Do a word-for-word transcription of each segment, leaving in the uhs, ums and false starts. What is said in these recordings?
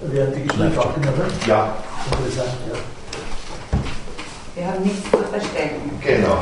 Während die Gespräche aufgenommen? Ja. Interessant, ja. Wir haben nichts zu verstecken. Genau.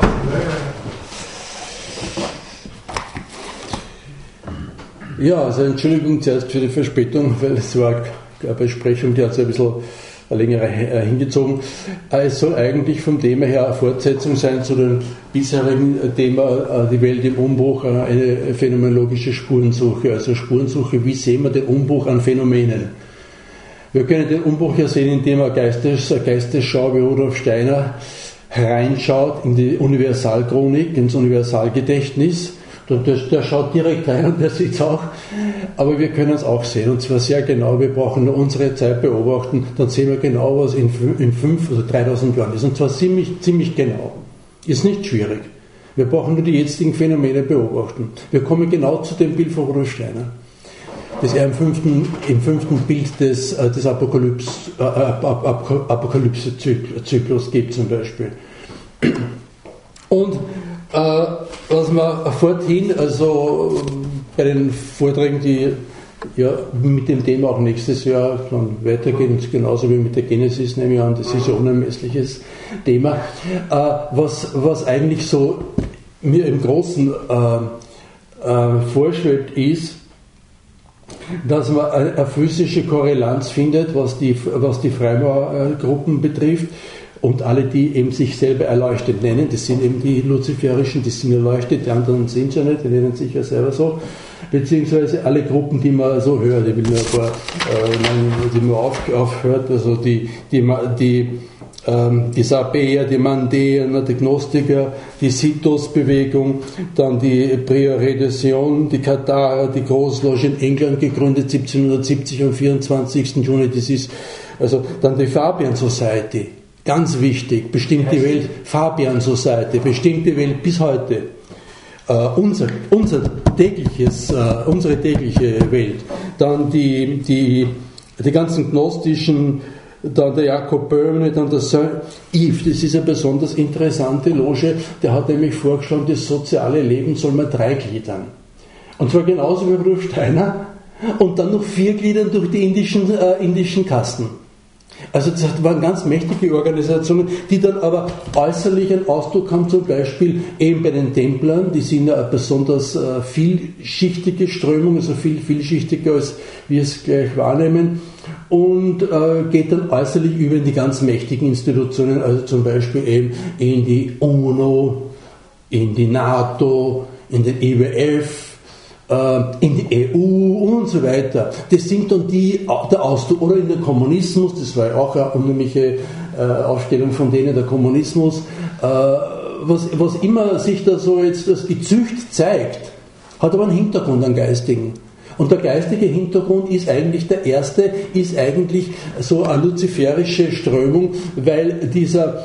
Ja, also Entschuldigung zuerst für die Verspätung, weil es war eine Besprechung, die hat sich ein bisschen länger hingezogen. Es soll eigentlich vom Thema her eine Fortsetzung sein zu dem bisherigen Thema, die Welt im Umbruch, eine phänomenologische Spurensuche. Also Spurensuche, wie sehen wir den Umbruch an Phänomenen? Wir können den Umbruch ja sehen, indem eine, Geistes, eine Geistesschau wie Rudolf Steiner reinschaut in die Universalchronik, ins Universalgedächtnis. Der, der schaut direkt rein und der sieht es auch. Aber wir können es auch sehen, und zwar sehr genau. Wir brauchen nur unsere Zeit beobachten, dann sehen wir genau, was in, in fünf oder dreitausend Jahren ist. Und zwar ziemlich, ziemlich genau. Ist nicht schwierig. Wir brauchen nur die jetzigen Phänomene beobachten. Wir kommen genau zu dem Bild von Rudolf Steiner, das er im fünften, im fünften Bild des, des Apokalypse, äh, Apokalypse-Zyklus gibt zum Beispiel. Und äh, was man forthin, also bei den Vorträgen, die ja mit dem Thema auch nächstes Jahr dann weitergehen, genauso wie mit der Genesis, nehme ich an, das ist ja ein unermessliches Thema, äh, was, was eigentlich so mir im Großen äh, äh, vorschwebt, ist, dass man eine physische Korrelanz findet, was die, was die Freimaurergruppen betrifft, und alle, die eben sich selber erleuchtet nennen, das sind eben die Luziferischen, die sind erleuchtet, die anderen sind es ja nicht, die nennen sich ja selber so, beziehungsweise alle Gruppen, die man so hört, ich will nur ein paar, äh, die man auf, aufhört, also die, die, die ähm, die Sabäer, die Mandeer, die Gnostiker, die Sitos-Bewegung, dann die Prieuré de Sion, die Katharer, die Großloge in England, gegründet siebzehnhundertsiebzig am vierundzwanzigsten Juni, das ist, also dann die Fabian Society, ganz wichtig, bestimmt die Welt, Fabian Society, bestimmt die Welt bis heute. Uh, unser, unser tägliches, uh, unsere tägliche Welt. Dann die, die, die ganzen gnostischen, dann der Jakob Böhme, dann der Saint-Yves, das ist eine besonders interessante Loge, der hat nämlich vorgeschlagen, das soziale Leben soll man dreigliedern. Und zwar genauso wie Rudolf Steiner, und dann noch vier gliedern durch die indischen, äh, indischen Kasten. Also das waren ganz mächtige Organisationen, die dann aber äußerlich einen Ausdruck haben, zum Beispiel eben bei den Templern, die sind ja eine besonders äh, vielschichtige Strömung, also viel vielschichtiger, als wir es gleich wahrnehmen, und äh, geht dann äußerlich über in die ganz mächtigen Institutionen, also zum Beispiel eben in die UNO, in die NATO, in den I W F, in die E U und so weiter. Das sind dann die, der Ausdruck, oder in den Kommunismus, das war ja auch eine unheimliche äh, Aufstellung von denen, der Kommunismus, äh, was, was immer sich da so jetzt das gezücht zeigt, hat aber einen Hintergrund, einen geistigen. Und der geistige Hintergrund ist eigentlich der erste, ist eigentlich so eine luziferische Strömung, weil dieser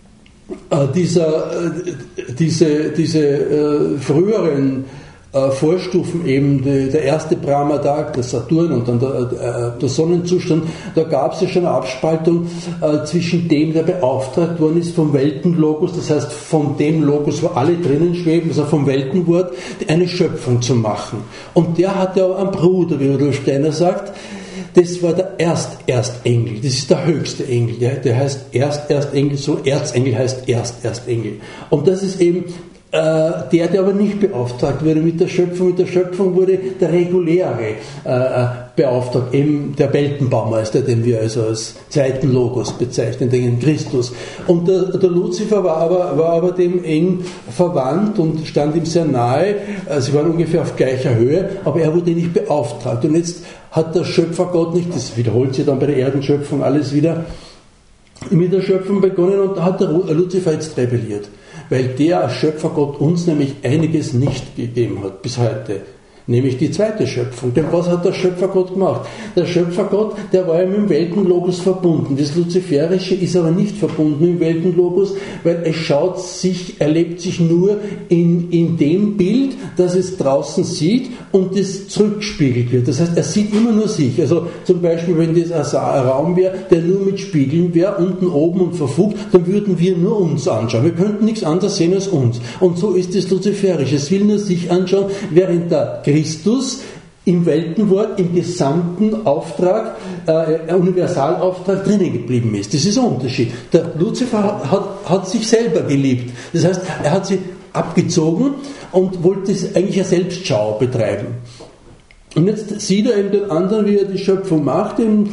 äh, dieser, äh, diese, diese äh, früheren Vorstufen eben, die, der erste Brahma-Tag, der Saturn und dann der, der Sonnenzustand, da gab es ja schon eine Abspaltung äh, zwischen dem, der beauftragt worden ist vom Weltenlogos, das heißt von dem Logos, wo alle drinnen schweben, also vom Weltenwort, eine Schöpfung zu machen. Und der hat ja auch einen Bruder, wie Rudolf Steiner sagt, das war der Erst-Erstengel, das ist der höchste Engel, der, der heißt Erst-Erstengel, so Erzengel heißt Erst-Erstengel. Und das ist eben der, der aber nicht beauftragt wurde mit der Schöpfung. Mit der Schöpfung wurde der reguläre äh, beauftragt, eben der Weltenbaumeister, den wir also als zweiten Logos bezeichnen, den Christus. Und der, der Luzifer war aber, war aber dem eng verwandt und stand ihm sehr nahe. Sie waren ungefähr auf gleicher Höhe, aber er wurde nicht beauftragt. Und jetzt hat der Schöpfergott nicht, das wiederholt sich dann bei der Erdenschöpfung alles wieder, mit der Schöpfung begonnen, und da hat der Luzifer jetzt rebelliert. Weil der Schöpfergott uns nämlich einiges nicht gegeben hat bis heute, nämlich die zweite Schöpfung. Denn was hat der Schöpfergott gemacht? Der Schöpfergott, der war ja mit dem Weltenlogos verbunden. Das Luziferische ist aber nicht verbunden mit dem Weltenlogos, weil es schaut sich, erlebt sich nur in, in dem Bild, das es draußen sieht und das zurückgespiegelt wird. Das heißt, er sieht immer nur sich. Also zum Beispiel, wenn das ein Raum wäre, der nur mit Spiegeln wäre, unten, oben und verfugt, dann würden wir nur uns anschauen. Wir könnten nichts anderes sehen als uns. Und so ist das Luziferische. Es will nur sich anschauen, während der Christus im Weltenwort, im gesamten Auftrag äh, Universalauftrag drinnen geblieben ist. Das ist ein Unterschied. Der Luzifer hat, hat sich selber geliebt. Das heißt, er hat sie abgezogen und wollte eigentlich eine Selbstschau betreiben. Und jetzt sieht er eben den anderen, wie er die Schöpfung macht und,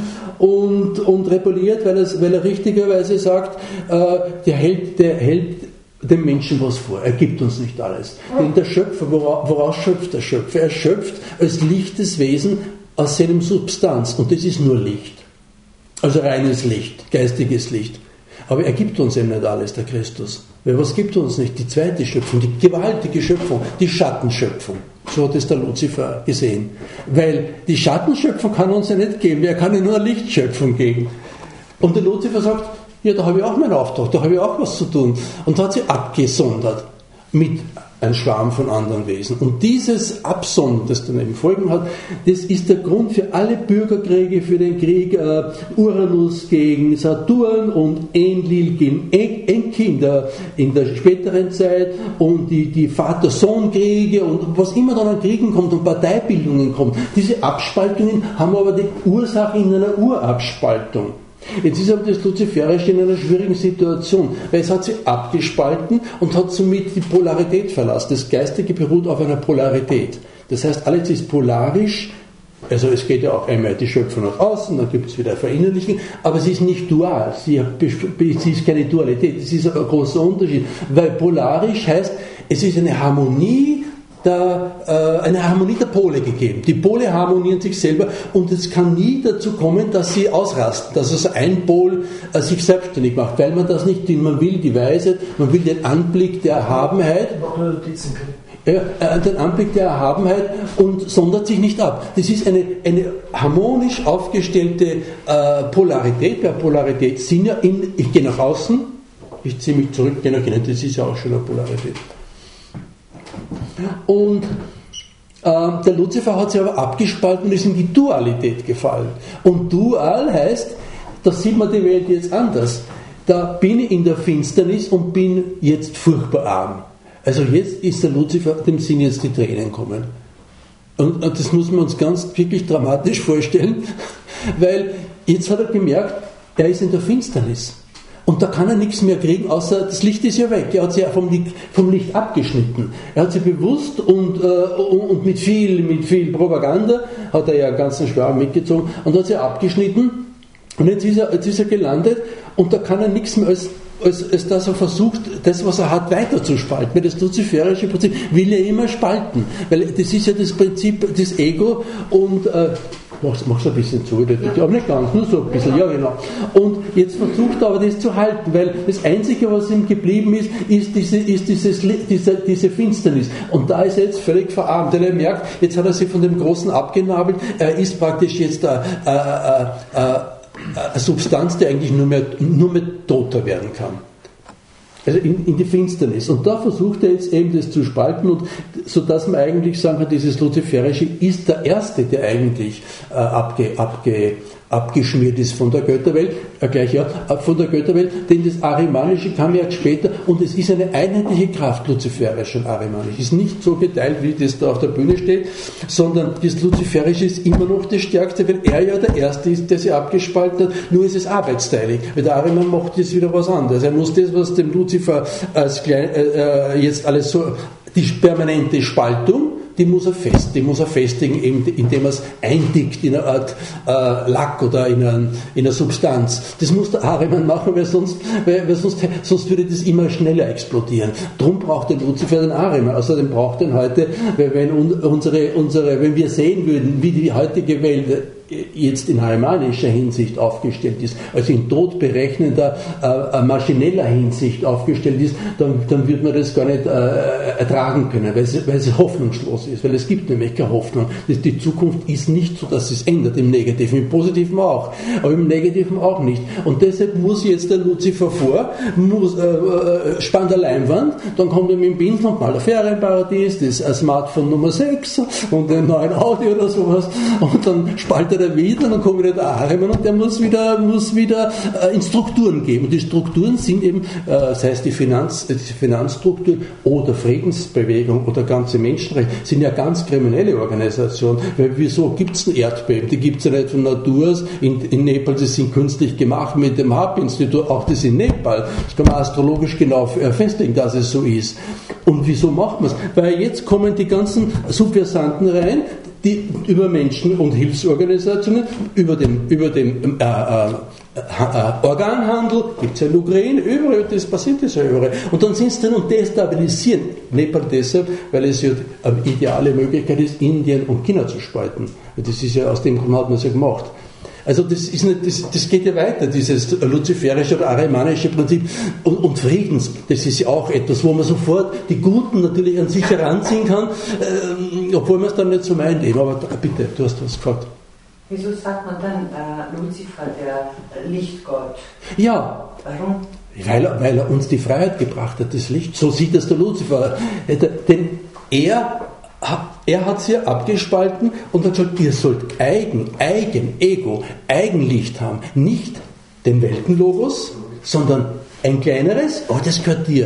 und rebelliert, weil, weil er richtigerweise sagt, äh, der, hält, der hält dem Menschen was vor. Er gibt uns nicht alles. Denn der Schöpfer, woraus, woraus schöpft der Schöpfer? Er schöpft als lichtes Wesen aus seinem Substanz. Und das ist nur Licht. Also reines Licht, geistiges Licht. Aber er gibt uns eben nicht alles, der Christus. Weil was gibt uns nicht? Die zweite Schöpfung, die gewaltige Schöpfung, die Schattenschöpfung. So hat es der Luzifer gesehen. Weil die Schattenschöpfung kann uns ja nicht geben, er kann ja nur eine Lichtschöpfung geben. Und der Luzifer sagt, ja, da habe ich auch meinen Auftrag, da habe ich auch was zu tun. Und da hat sie abgesondert mit einem Schwarm von anderen Wesen. Und dieses Absondern, das dann eben Folgen hat, das ist der Grund für alle Bürgerkriege, für den Krieg äh, Uranus gegen Saturn und Enlil gegen en Enki in der, in der späteren Zeit und die, die Vater-Sohn-Kriege und was immer dann an Kriegen kommt und Parteibildungen kommt. Diese Abspaltungen haben aber die Ursache in einer Urabspaltung. Jetzt ist aber das Luziferische in einer schwierigen Situation, weil es hat sie abgespalten und hat somit die Polarität verlassen. Das Geistige beruht auf einer Polarität. Das heißt, alles ist polarisch, also es geht ja auch einmal die Schöpfung nach außen, dann gibt es wieder Verinnerlichen, aber sie ist nicht dual, sie, sie ist keine Dualität, es ist aber ein großer Unterschied, weil polarisch heißt, es ist eine Harmonie, Da, äh, eine Harmonie der Pole gegeben. Die Pole harmonieren sich selber und es kann nie dazu kommen, dass sie ausrasten, dass also ein Pol äh, sich selbstständig macht, weil man das nicht will. Man will die Weisheit, man will den Anblick der Erhabenheit, äh, äh, den Anblick der Erhabenheit und sondert sich nicht ab. Das ist eine, eine harmonisch aufgestellte äh, Polarität. Bei Polarität sind ja in, ich gehe nach außen, ich ziehe mich zurück, gehe nach innen, das ist ja auch schon eine Polarität. Und äh, der Luzifer hat sich aber abgespalten und ist in die Dualität gefallen. Und dual heißt, da sieht man die Welt jetzt anders. Da bin ich in der Finsternis und bin jetzt furchtbar arm. Also jetzt ist der Luzifer, dem sind jetzt die Tränen kommen. Und, und das muss man uns ganz wirklich dramatisch vorstellen, weil jetzt hat er gemerkt, er ist in der Finsternis. Und da kann er nichts mehr kriegen, außer das Licht ist ja weg. Er hat sich vom Licht, vom Licht abgeschnitten. Er hat sich bewusst und, äh, und mit, viel, mit viel Propaganda, hat er ja einen ganzen Schwarm mitgezogen, und hat sich abgeschnitten. Und jetzt ist er, jetzt ist er gelandet und da kann er nichts mehr als, als, als dass er versucht, das, was er hat, weiter zu spalten. Weil das luziferische Prinzip will er immer spalten. Weil das ist ja das Prinzip des Ego und äh, Mach's, mach's ein bisschen zu, ja. Aber nicht ganz, nur so ein bisschen, ja genau. Und jetzt versucht er aber das zu halten, weil das Einzige, was ihm geblieben ist, ist diese, ist dieses, diese, diese Finsternis. Und da ist er jetzt völlig verarmt, denn er merkt, jetzt hat er sich von dem Großen abgenabelt, er ist praktisch jetzt eine, eine, eine, eine Substanz, die eigentlich nur mehr, nur mehr toter werden kann. Also in, in die Finsternis. Und da versucht er jetzt eben das zu spalten, und sodass man eigentlich sagen kann, dieses Luziferische ist der Erste, der eigentlich äh, abge, abge, abgeschmiert ist von der Götterwelt, äh, gleich ja, von der Götterwelt, denn das Arimanische kam ja später, und es ist eine einheitliche Kraft, Luziferisch und Arimanisch. Es ist nicht so geteilt, wie das da auf der Bühne steht, sondern das Luziferische ist immer noch das Stärkste, weil er ja der Erste ist, der sie abgespalten hat, nur ist es arbeitsteilig, weil der Ariman macht jetzt wieder was anderes. Er muss das, was dem Luzifer als klein, äh, jetzt alles so, die permanente Spaltung, die muss er fest, die muss er festigen, eben, indem er es eindickt in eine Art äh, Lack oder in, ein, in eine Substanz. Das muss der Ahriman machen, weil, sonst, weil, weil sonst, sonst würde das immer schneller explodieren. Drum braucht der Luzifer den Ahriman. Außerdem braucht er heute, weil wenn unsere, unsere, wenn wir sehen würden, wie die heutige Welt jetzt in arimanischer Hinsicht aufgestellt ist, also in todberechnender, äh, maschineller Hinsicht aufgestellt ist, dann, dann wird man das gar nicht äh, ertragen können, weil es, weil es hoffnungslos ist, weil es gibt nämlich keine Hoffnung. Das, die Zukunft ist nicht so, dass es ändert, im Negativen, im Positiven auch, aber im Negativen auch nicht. Und deshalb muss jetzt der Luzifer vor, muss, äh, spannt eine Leinwand, dann kommt er mit dem Pinsel und malt ein Ferienparadies, das ist ein Smartphone Nummer sechs und ein neuen Audi oder sowas, und dann spaltet wieder wieder, dann kommt wieder der Ahriman und der muss wieder, muss wieder äh, in Strukturen geben. Und die Strukturen sind eben, äh, sei es die, Finanz, die Finanzstruktur oder Friedensbewegung oder ganze Menschenrechte, sind ja ganz kriminelle Organisationen. Weil wieso gibt es ein Erdbeben? Die gibt es ja nicht von Natur aus. In, in Nepal, die sind künstlich gemacht mit dem Harp-Institut, auch das in Nepal. Das kann man astrologisch genau festlegen, dass es so ist. Und wieso macht man es? Weil jetzt kommen die ganzen Subversanten rein, die über Menschen- und Hilfsorganisationen, über den, über den äh, äh, äh, Organhandel, gibt es ja in Ukraine, überall, das passiert das ja überall. Und dann sind sie drin und destabilisieren. Nepal deshalb, weil es ja eine ideale Möglichkeit ist, Indien und China zu spalten. Das ist ja, aus dem Grund hat man es ja gemacht. Also das, ist nicht, das, das geht ja weiter, dieses luziferische oder arimanische Prinzip. Und, und Friedens, das ist ja auch etwas, wo man sofort die Guten natürlich an sich heranziehen kann, ähm, obwohl man es dann nicht so meint. Eben. Aber bitte, du hast was gefragt. Wieso sagt man dann äh, Luzifer, der Lichtgott? Ja. Warum? Weil er, weil er uns die Freiheit gebracht hat, das Licht. So sieht das der Luzifer. Denn er... Er hat sie abgespalten und hat gesagt, ihr sollt Eigen, Eigen, Ego, Eigenlicht haben. Nicht den Weltenlogos, sondern ein kleineres, aber das gehört dir.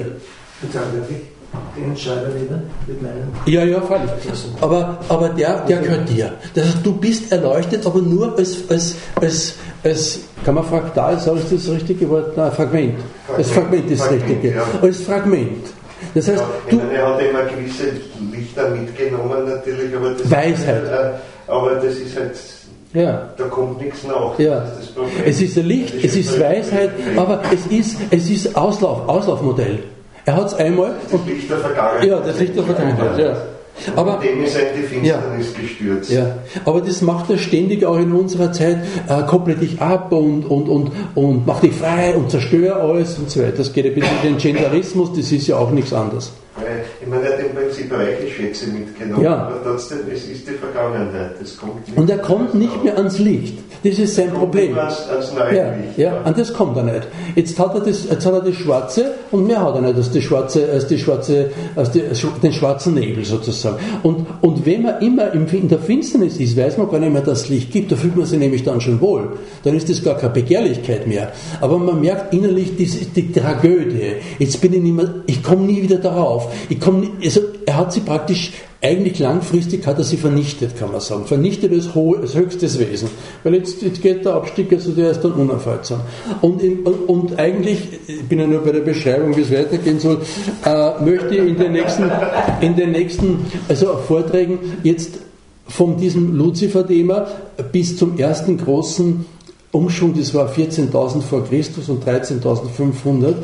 Den Entscheider wieder mit meinen. Ja, ja, freilich. Aber, aber der, der gehört dir. Das heißt, du bist erleuchtet, aber nur als, als, als, als kann man fraktal, sage ich das richtige Wort? Nein, Fragment. Als Fragment ist das Richtige. Als Fragment. Das heißt, ja, du, meine, er hat immer gewisse Lichter mitgenommen natürlich, aber das, Weisheit. Ist, äh, aber das ist halt, ja. Da kommt nichts nach. Ja. Das ist das Problem. Es ist ein Licht, es ist Weisheit, aber es ist, es ist Auslauf, Auslaufmodell. Er hat es einmal. Das Licht der Vergangenheit. Ja, das Licht der Vergangenheit, ja. Aber, dem ist halt die Finsternis ja, gestürzt. Ja, aber das macht er ständig auch in unserer Zeit, äh, kopple dich ab und, und, und, und mach dich frei und zerstöre alles und so weiter. Das geht ein bisschen in den Genderismus, das ist ja auch nichts anderes. Ich meine, er hat im Prinzip reiche Schätze mitgenommen, ja. aber trotzdem, es ist die Vergangenheit. Das kommt nicht und er kommt nicht mehr ans Licht. Das ist sein Problem. Ans, ans neue ja, Licht, ja, an das kommt er nicht. Jetzt hat er das, jetzt hat er das Schwarze und mehr hat er nicht als, die schwarze, als, die schwarze, als die, den schwarzen Nebel sozusagen. Und, und wenn man immer in der Finsternis ist, weiß man gar nicht mehr, dass es Licht gibt. Da fühlt man sich nämlich dann schon wohl. Dann ist das gar keine Begehrlichkeit mehr. Aber man merkt innerlich die, die Tragödie. Jetzt bin ich nicht mehr, ich komme nie wieder darauf. Ich komme nie, also er hat sie praktisch, eigentlich langfristig hat er sie vernichtet, kann man sagen. Vernichtet als, ho- als höchstes Wesen. Weil jetzt, jetzt geht der Abstieg, also der ist dann unaufhaltsam. Und, in, und, und eigentlich, ich bin ja nur bei der Beschreibung, wie es weitergehen soll, äh, möchte ich in den nächsten, in den nächsten also Vorträgen jetzt von diesem Luzifer-Thema bis zum ersten großen Umschwung, das war vierzehntausend vor Christus und dreizehntausendfünfhundert.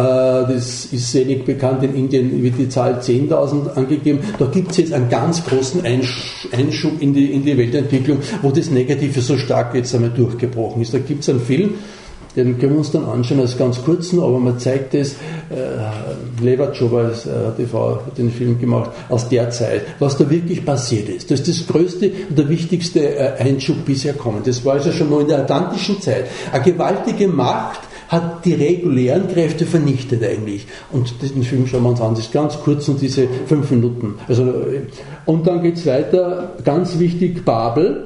Das ist wenig bekannt, in Indien wird die Zahl zehntausend angegeben. Da gibt es jetzt einen ganz großen Einschub in die, in die Weltentwicklung, wo das Negative so stark jetzt einmal durchgebrochen ist. Da gibt es einen Film, den können wir uns dann anschauen als ganz kurzen, aber man zeigt es, äh, Levatschova als äh, T V hat den Film gemacht, aus der Zeit, was da wirklich passiert ist. Das ist das größte und der wichtigste äh, Einschub bisher kommen. Das war also schon noch in der atlantischen Zeit. Eine gewaltige Macht hat die regulären Kräfte vernichtet eigentlich. Und diesen Film schauen wir uns an, das ist ganz kurz und diese fünf Minuten. Also, äh, und dann geht es weiter, ganz wichtig, Babel.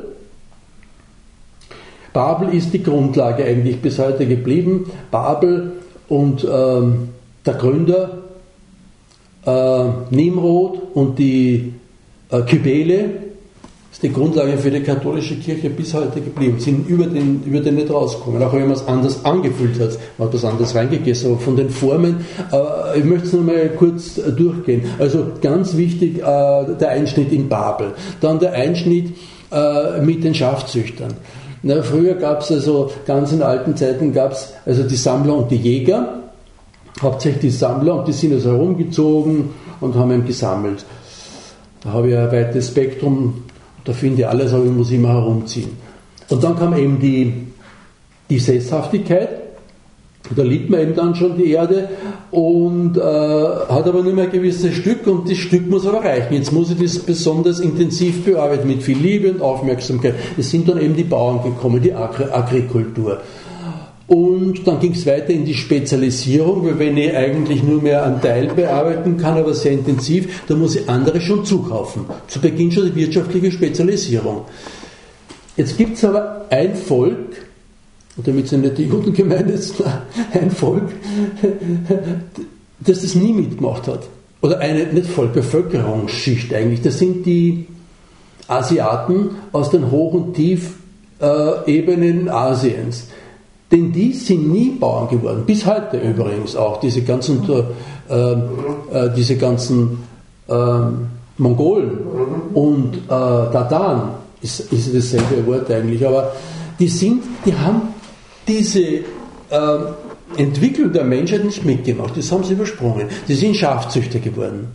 Babel ist die Grundlage eigentlich bis heute geblieben. Babel und ähm, der Gründer äh, Nimrod und die äh, Kybele ist die Grundlage für die katholische Kirche bis heute geblieben. Sind über den, über den nicht rausgekommen, auch wenn man es anders angefühlt hat. Man hat das anders reingegessen, aber von den Formen, äh, ich möchte es nochmal kurz äh, durchgehen. Also ganz wichtig, äh, der Einschnitt in Babel. Dann der Einschnitt äh, mit den Schafzüchtern. Na, früher gab es also, ganz in alten Zeiten gab es also die Sammler und die Jäger, hauptsächlich die Sammler, und die sind also herumgezogen und haben eben gesammelt. Da habe ich ein weites Spektrum, da finde ich alles, aber ich muss immer herumziehen. Und dann kam eben die, die Sesshaftigkeit, da liebt man eben dann schon die Erde und äh, hat aber nur mehr ein gewisses Stück und das Stück muss aber reichen. Jetzt muss ich das besonders intensiv bearbeiten mit viel Liebe und Aufmerksamkeit. Es sind dann eben die Bauern gekommen, die Agri- Agrikultur. Und dann ging es weiter in die Spezialisierung, weil wenn ich eigentlich nur mehr einen Teil bearbeiten kann, aber sehr intensiv, dann muss ich andere schon zukaufen. Zu Beginn schon die wirtschaftliche Spezialisierung. Jetzt gibt es aber ein Volk, und damit sind nicht die Juden gemeint, ist ein Volk, das das nie mitgemacht hat. Oder eine, nicht Volk, Bevölkerungsschicht eigentlich. Das sind die Asiaten aus den Hoch- und Tiefebenen Asiens. Denn die sind nie Bauern geworden. Bis heute übrigens auch. Diese ganzen, äh, äh, diese ganzen äh, Mongolen und äh, Tataren, ist, ist dasselbe Wort eigentlich, aber die sind, die haben diese äh, Entwicklung der Menschheit nicht mitgemacht, das haben sie übersprungen. Sie sind Schafzüchter geworden.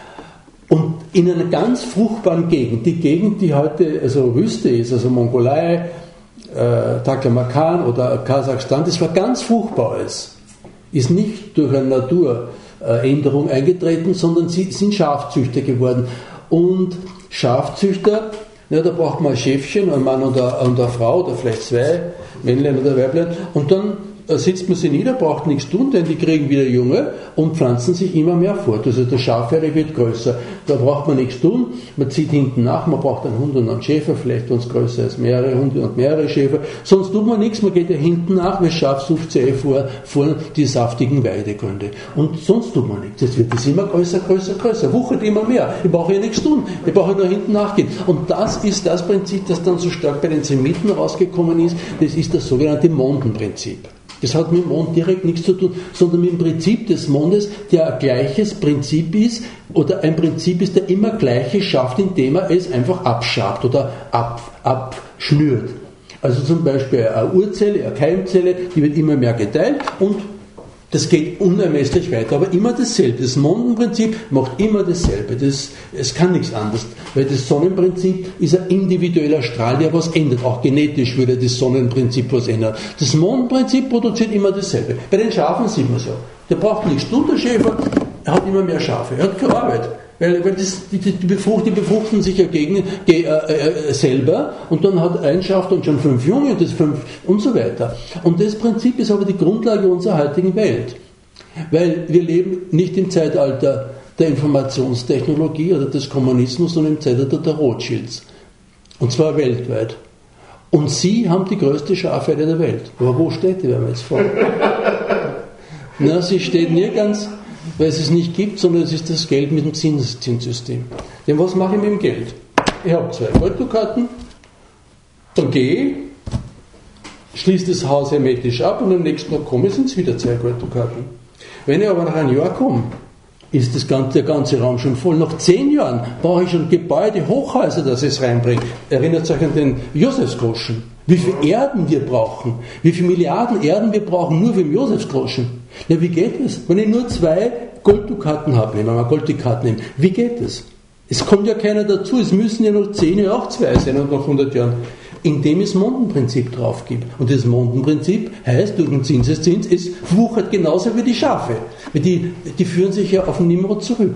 Und in einer ganz fruchtbaren Gegend, die Gegend, die heute also Wüste ist, also Mongolei, äh, Taklamakan oder Kasachstan, das war ganz fruchtbar alles. Ist nicht durch eine Naturänderung eingetreten, sondern sie sind Schafzüchter geworden. Und Schafzüchter, ja, da braucht man ein Schäfchen, ein Mann und eine, und eine Frau oder vielleicht zwei, Männlein oder Weiblein, und dann setzt man sie nieder, braucht nichts tun, denn die kriegen wieder Junge und pflanzen sich immer mehr fort. Also der Schafherde wird größer. Da braucht man nichts tun, man zieht hinten nach, man braucht einen Hund und einen Schäfer, vielleicht wenn es größer ist, mehrere Hunde und mehrere Schäfer. Sonst tut man nichts, man geht ja hinten nach, weil Schaf sucht sich eh vor, vor die saftigen Weidegründe. Und sonst tut man nichts. Jetzt wird es immer größer, größer, größer, wuchert immer mehr. Ich brauche ja nichts tun, ich brauche nur hinten nachgehen. Und das ist das Prinzip, das dann so stark bei den Semiten rausgekommen ist, das ist das sogenannte Mondenprinzip. Das hat mit dem Mond direkt nichts zu tun, sondern mit dem Prinzip des Mondes, der ein gleiches Prinzip ist oder ein Prinzip ist, der immer Gleiches schafft, indem er es einfach abschabt oder ab, abschnürt. Also zum Beispiel eine Urzelle, eine Keimzelle, die wird immer mehr geteilt und das geht unermesslich weiter, aber immer dasselbe. Das Mondenprinzip macht immer dasselbe. Das, es kann nichts anderes, weil das Sonnenprinzip ist ein individueller Strahl, der was ändert. Auch genetisch würde das Sonnenprinzip was ändern. Das Mondenprinzip produziert immer dasselbe. Bei den Schafen sieht man so. Der braucht nichts tun, der Schäfer, er hat immer mehr Schafe. Er hat keine Arbeit. Weil, weil das, die, die, befrucht, die befruchten sich ja gegen, ge, äh, äh, selber und dann hat ein Schaf dann schon fünf Junge und das fünf und so weiter. Und das Prinzip ist aber die Grundlage unserer heutigen Welt. Weil wir leben nicht im Zeitalter der Informationstechnologie oder des Kommunismus, sondern im Zeitalter der Rothschilds. Und zwar weltweit. Und sie haben die größte Schafherde der Welt. Aber wo steht die, wenn wir jetzt fragen? Na, sie steht nirgends, weil es es nicht gibt, sondern es ist das Geld mit dem Zins- Zinssystem. Denn was mache ich mit dem Geld? Ich habe zwei Golddukaten, dann gehe ich, schließe das Haus hermetisch ab und am nächsten Tag komme ich, sind es wieder zwei Golddukaten. Wenn ich aber nach einem Jahr komme, ist das ganze, der ganze Raum schon voll. Nach zehn Jahren brauche ich schon Gebäude, Hochhäuser, dass ich es reinbringe. Erinnert euch an den Josefsgroschen. Wie viel Erden wir brauchen, wie viele Milliarden Erden wir brauchen nur für den Josefsgroschen. Ja, wie geht es? Wenn ich nur zwei Golddukaten habe, nehmen wir mal Golddukaten nehmen, wie geht es? Es kommt ja keiner dazu, es müssen ja noch zehn Jahre auch zwei sein und nach hundert Jahren. Indem es Mondenprinzip drauf gibt. Und das Mondenprinzip heißt, durch den Zinseszins, es wuchert genauso wie die Schafe. Weil die, die führen sich ja auf den Nimrod zurück.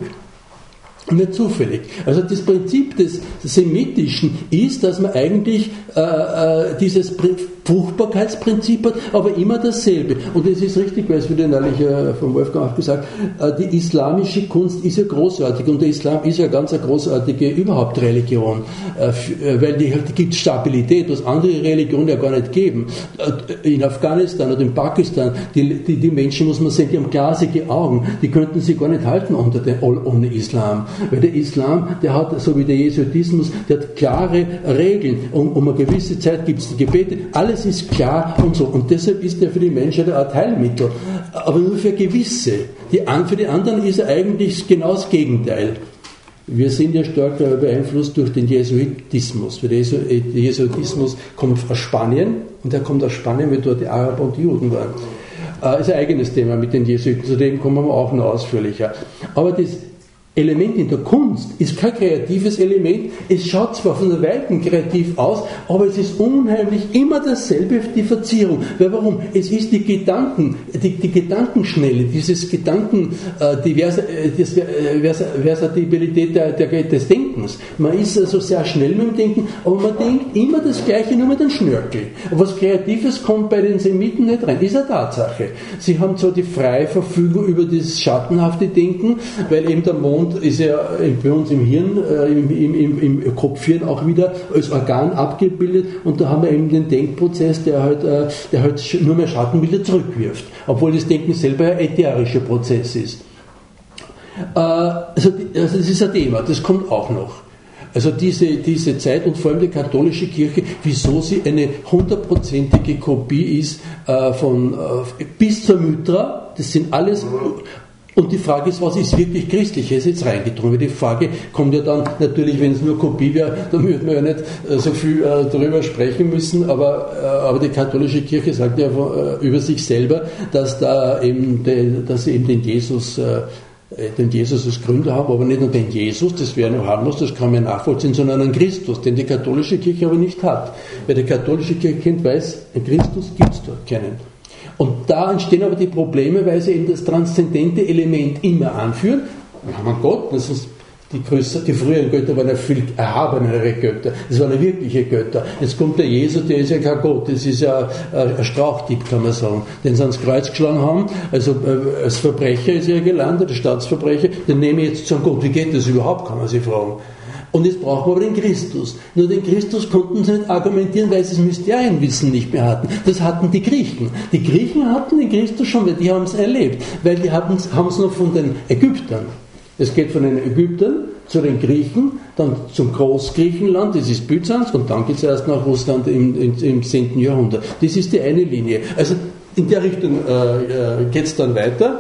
Nicht zufällig. Also das Prinzip des Semitischen ist, dass man eigentlich äh, äh, dieses Fruchtbarkeitsprinzip hat, aber immer dasselbe. Und es ist richtig, weil es wurde neulich äh, vom Wolfgang auch gesagt, äh, die islamische Kunst ist ja großartig und der Islam ist ja ganz eine großartige überhaupt Religion, äh, f- weil die, die gibt Stabilität, was andere Religionen ja gar nicht geben. Äh, in Afghanistan oder in Pakistan, die, die, die Menschen, muss man sehen, die haben glasige Augen, die könnten sie gar nicht halten unter den, ohne Islam. Weil der Islam, der hat, so wie der Jesuitismus, der hat klare Regeln. Um, um eine gewisse Zeit gibt es die Gebete. Alles ist klar und so. Und deshalb ist er für die Menschheit ein Heilmittel. Aber nur für gewisse. Die, für die anderen ist er eigentlich genau das Gegenteil. Wir sind ja stark beeinflusst durch den Jesuitismus. Der Jesuitismus kommt aus Spanien und er kommt aus Spanien, weil dort die Araber und die Juden waren. Das ist ein eigenes Thema mit den Jesuiten, zu dem kommen wir auch noch ausführlicher. Aber das Element in der Kunst ist kein kreatives Element. Es schaut zwar von der Weiten kreativ aus, aber es ist unheimlich immer dasselbe, die Verzierung. Weil warum? Es ist die Gedanken, die, die Gedankenschnelle, dieses Gedanken, äh, die Versa, äh, das, äh, Versa, Versatabilität der, der, des Denkens. Man ist also sehr schnell mit dem Denken, aber man denkt immer das Gleiche, nur mit einem Schnörkel. Was Kreatives kommt bei den Semiten nicht rein. Ist eine Tatsache. Sie haben zwar die freie Verfügung über das schattenhafte Denken, weil eben der Mond und ist ja bei uns im Hirn, äh, im, im, im Kopfhirn auch wieder als Organ abgebildet, und da haben wir eben den Denkprozess, der halt, äh, der halt nur mehr Schattenbilder zurückwirft, obwohl das Denken selber ein ätherischer Prozess ist. Äh, also, also das ist ein Thema, das kommt auch noch. Also diese, diese Zeit und vor allem die katholische Kirche, wieso sie eine hundertprozentige Kopie ist äh, von äh, bis zur Mythra, das sind alles. Und die Frage ist, was ist wirklich Christliches jetzt reingedrungen? Die Frage kommt ja dann natürlich, wenn es nur Kopie wäre, dann würde man ja nicht äh, so viel äh, darüber sprechen müssen, aber, äh, aber die katholische Kirche sagt ja äh, über sich selber, dass, da eben de, dass sie eben den Jesus äh, den Jesus als Gründer haben, aber nicht nur den Jesus, das wäre noch harmlos, das kann man nachvollziehen, sondern einen Christus, den die katholische Kirche aber nicht hat. Weil die katholische Kirche weiß, einen Christus gibt es dort keinen. Und da entstehen aber die Probleme, weil sie eben das transzendente Element immer anführen. Wir haben einen Gott, das ist die, größer, die früheren Götter waren ja viel erhabenere Götter, das waren ja wirkliche Götter. Jetzt kommt der Jesus, der ist ja kein Gott, das ist ja ein Strauchdieb, kann man sagen, den sie ans Kreuz geschlagen haben, also als Verbrecher ist er gelandet, als Staatsverbrecher, den nehme ich jetzt zum Gott. Wie geht das überhaupt, kann man sich fragen. Und jetzt brauchen wir aber den Christus. Nur den Christus konnten sie nicht argumentieren, weil sie das Mysterienwissen nicht mehr hatten. Das hatten die Griechen. Die Griechen hatten den Christus schon, weil die haben es erlebt, weil die haben es noch von den Ägyptern. Es geht von den Ägyptern zu den Griechen, dann zum Großgriechenland, das ist Byzanz, und dann geht es erst nach Russland im, im, im zehnten Jahrhundert. Das ist die eine Linie. Also in der Richtung äh, geht es dann weiter.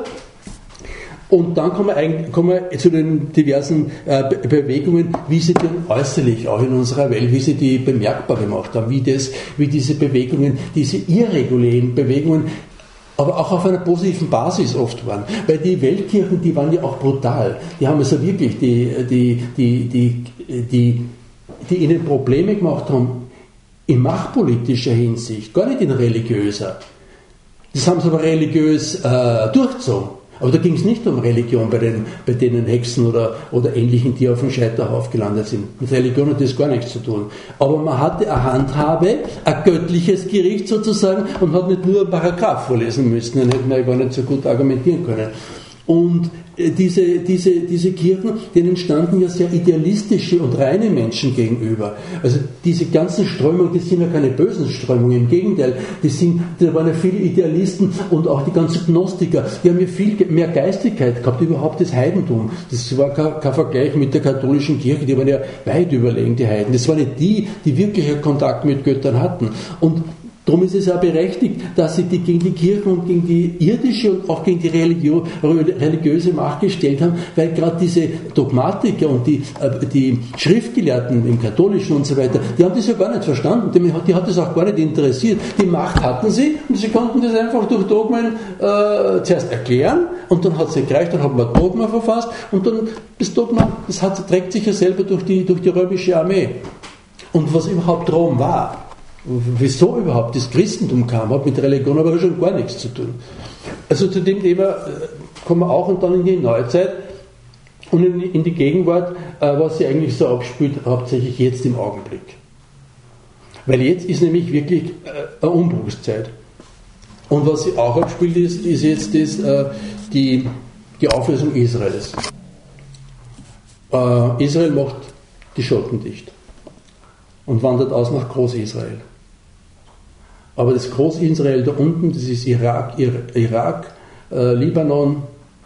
Und dann kommen wir, eigentlich, kommen wir zu den diversen äh, Be- Bewegungen, wie sie denn äußerlich auch in unserer Welt, wie sie die bemerkbar gemacht haben, wie, das, wie diese Bewegungen, diese irregulären Bewegungen, aber auch auf einer positiven Basis oft waren. Weil die Weltkirchen, die waren ja auch brutal. Die haben also wirklich, die, die, die, die, die, die ihnen Probleme gemacht haben, in machtpolitischer Hinsicht, gar nicht in religiöser. Das haben sie aber religiös äh, durchgezogen. Aber da ging es nicht um Religion bei, den, bei denen Hexen oder, oder Ähnlichen, die auf dem Scheiterhaufen gelandet sind. Mit Religion hat das gar nichts zu tun. Aber man hatte eine Handhabe, ein göttliches Gericht sozusagen, und hat nicht nur einen Paragraph vorlesen müssen, dann hätten wir ja gar nicht so gut argumentieren können. Und diese, diese, diese Kirchen, denen standen ja sehr idealistische und reine Menschen gegenüber. Also diese ganzen Strömungen, die sind ja keine bösen Strömungen, im Gegenteil, die sind, da waren ja viele Idealisten und auch die ganzen Gnostiker, die haben ja viel mehr Geistigkeit gehabt, überhaupt das Heidentum. Das war kein, kein Vergleich mit der katholischen Kirche, die waren ja weit überlegen, die Heiden. Das waren nicht die, die wirklich Kontakt mit Göttern hatten. Und darum ist es auch berechtigt, dass sie die gegen die Kirche und gegen die irdische und auch gegen die Religio, religiöse Macht gestellt haben, weil gerade diese Dogmatiker und die, äh, die Schriftgelehrten im Katholischen und so weiter, die haben das ja gar nicht verstanden, die, die hat das auch gar nicht interessiert. Die Macht hatten sie und sie konnten das einfach durch Dogmen äh, zuerst erklären, und dann hat es nicht gereicht, dann haben wir Dogma verfasst, und dann das Dogma, das hat, trägt sich ja selber durch die, durch die römische Armee. Und was überhaupt Rom war, wieso überhaupt das Christentum kam, hat mit Religion aber schon gar nichts zu tun. Also zu dem Thema kommen wir auch, und dann in die Neuzeit und in, in die Gegenwart, was sich eigentlich so abspielt, hauptsächlich jetzt im Augenblick. Weil jetzt ist nämlich wirklich eine Umbruchszeit. Und was sich auch abspielt, ist, ist jetzt das, die, die Auflösung Israels. Israel macht die Schotten dicht und wandert aus nach Groß-Israel. Aber das Groß-Israel da unten, das ist Irak, Irak äh, Libanon,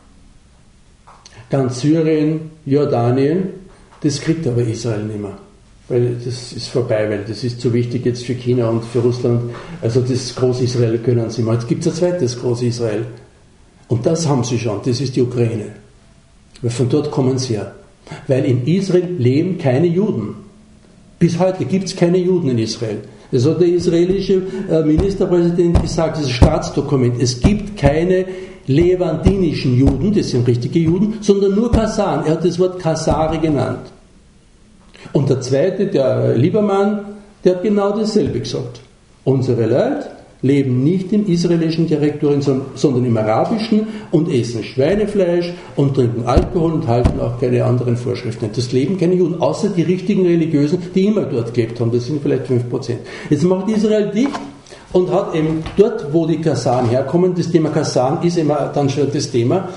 ganz Syrien, Jordanien, das kriegt aber Israel nicht mehr. Weil das ist vorbei, weil das ist zu wichtig jetzt für China und für Russland. Also das Groß-Israel können sie mal. Jetzt gibt es ein zweites Groß-Israel. Und das haben sie schon, das ist die Ukraine. Weil von dort kommen sie her. Weil in Israel leben keine Juden. Bis heute gibt es keine Juden in Israel. Das hat der israelische Ministerpräsident gesagt, das ist ein Staatsdokument. Es gibt keine levantинischen Juden, das sind richtige Juden, sondern nur Kasaren. Er hat das Wort Kasari genannt. Und der zweite, der Liebermann, der hat genau dasselbe gesagt. Unsere Leute leben nicht im israelischen Territorium, sondern im arabischen, und essen Schweinefleisch und trinken Alkohol und halten auch keine anderen Vorschriften. Das leben keine Juden, außer die richtigen Religiösen, die immer dort gelebt haben. Das sind vielleicht fünf Prozent. Jetzt macht Israel dicht und hat eben dort, wo die Kasaren herkommen, das Thema Kasaren ist immer dann schon das Thema,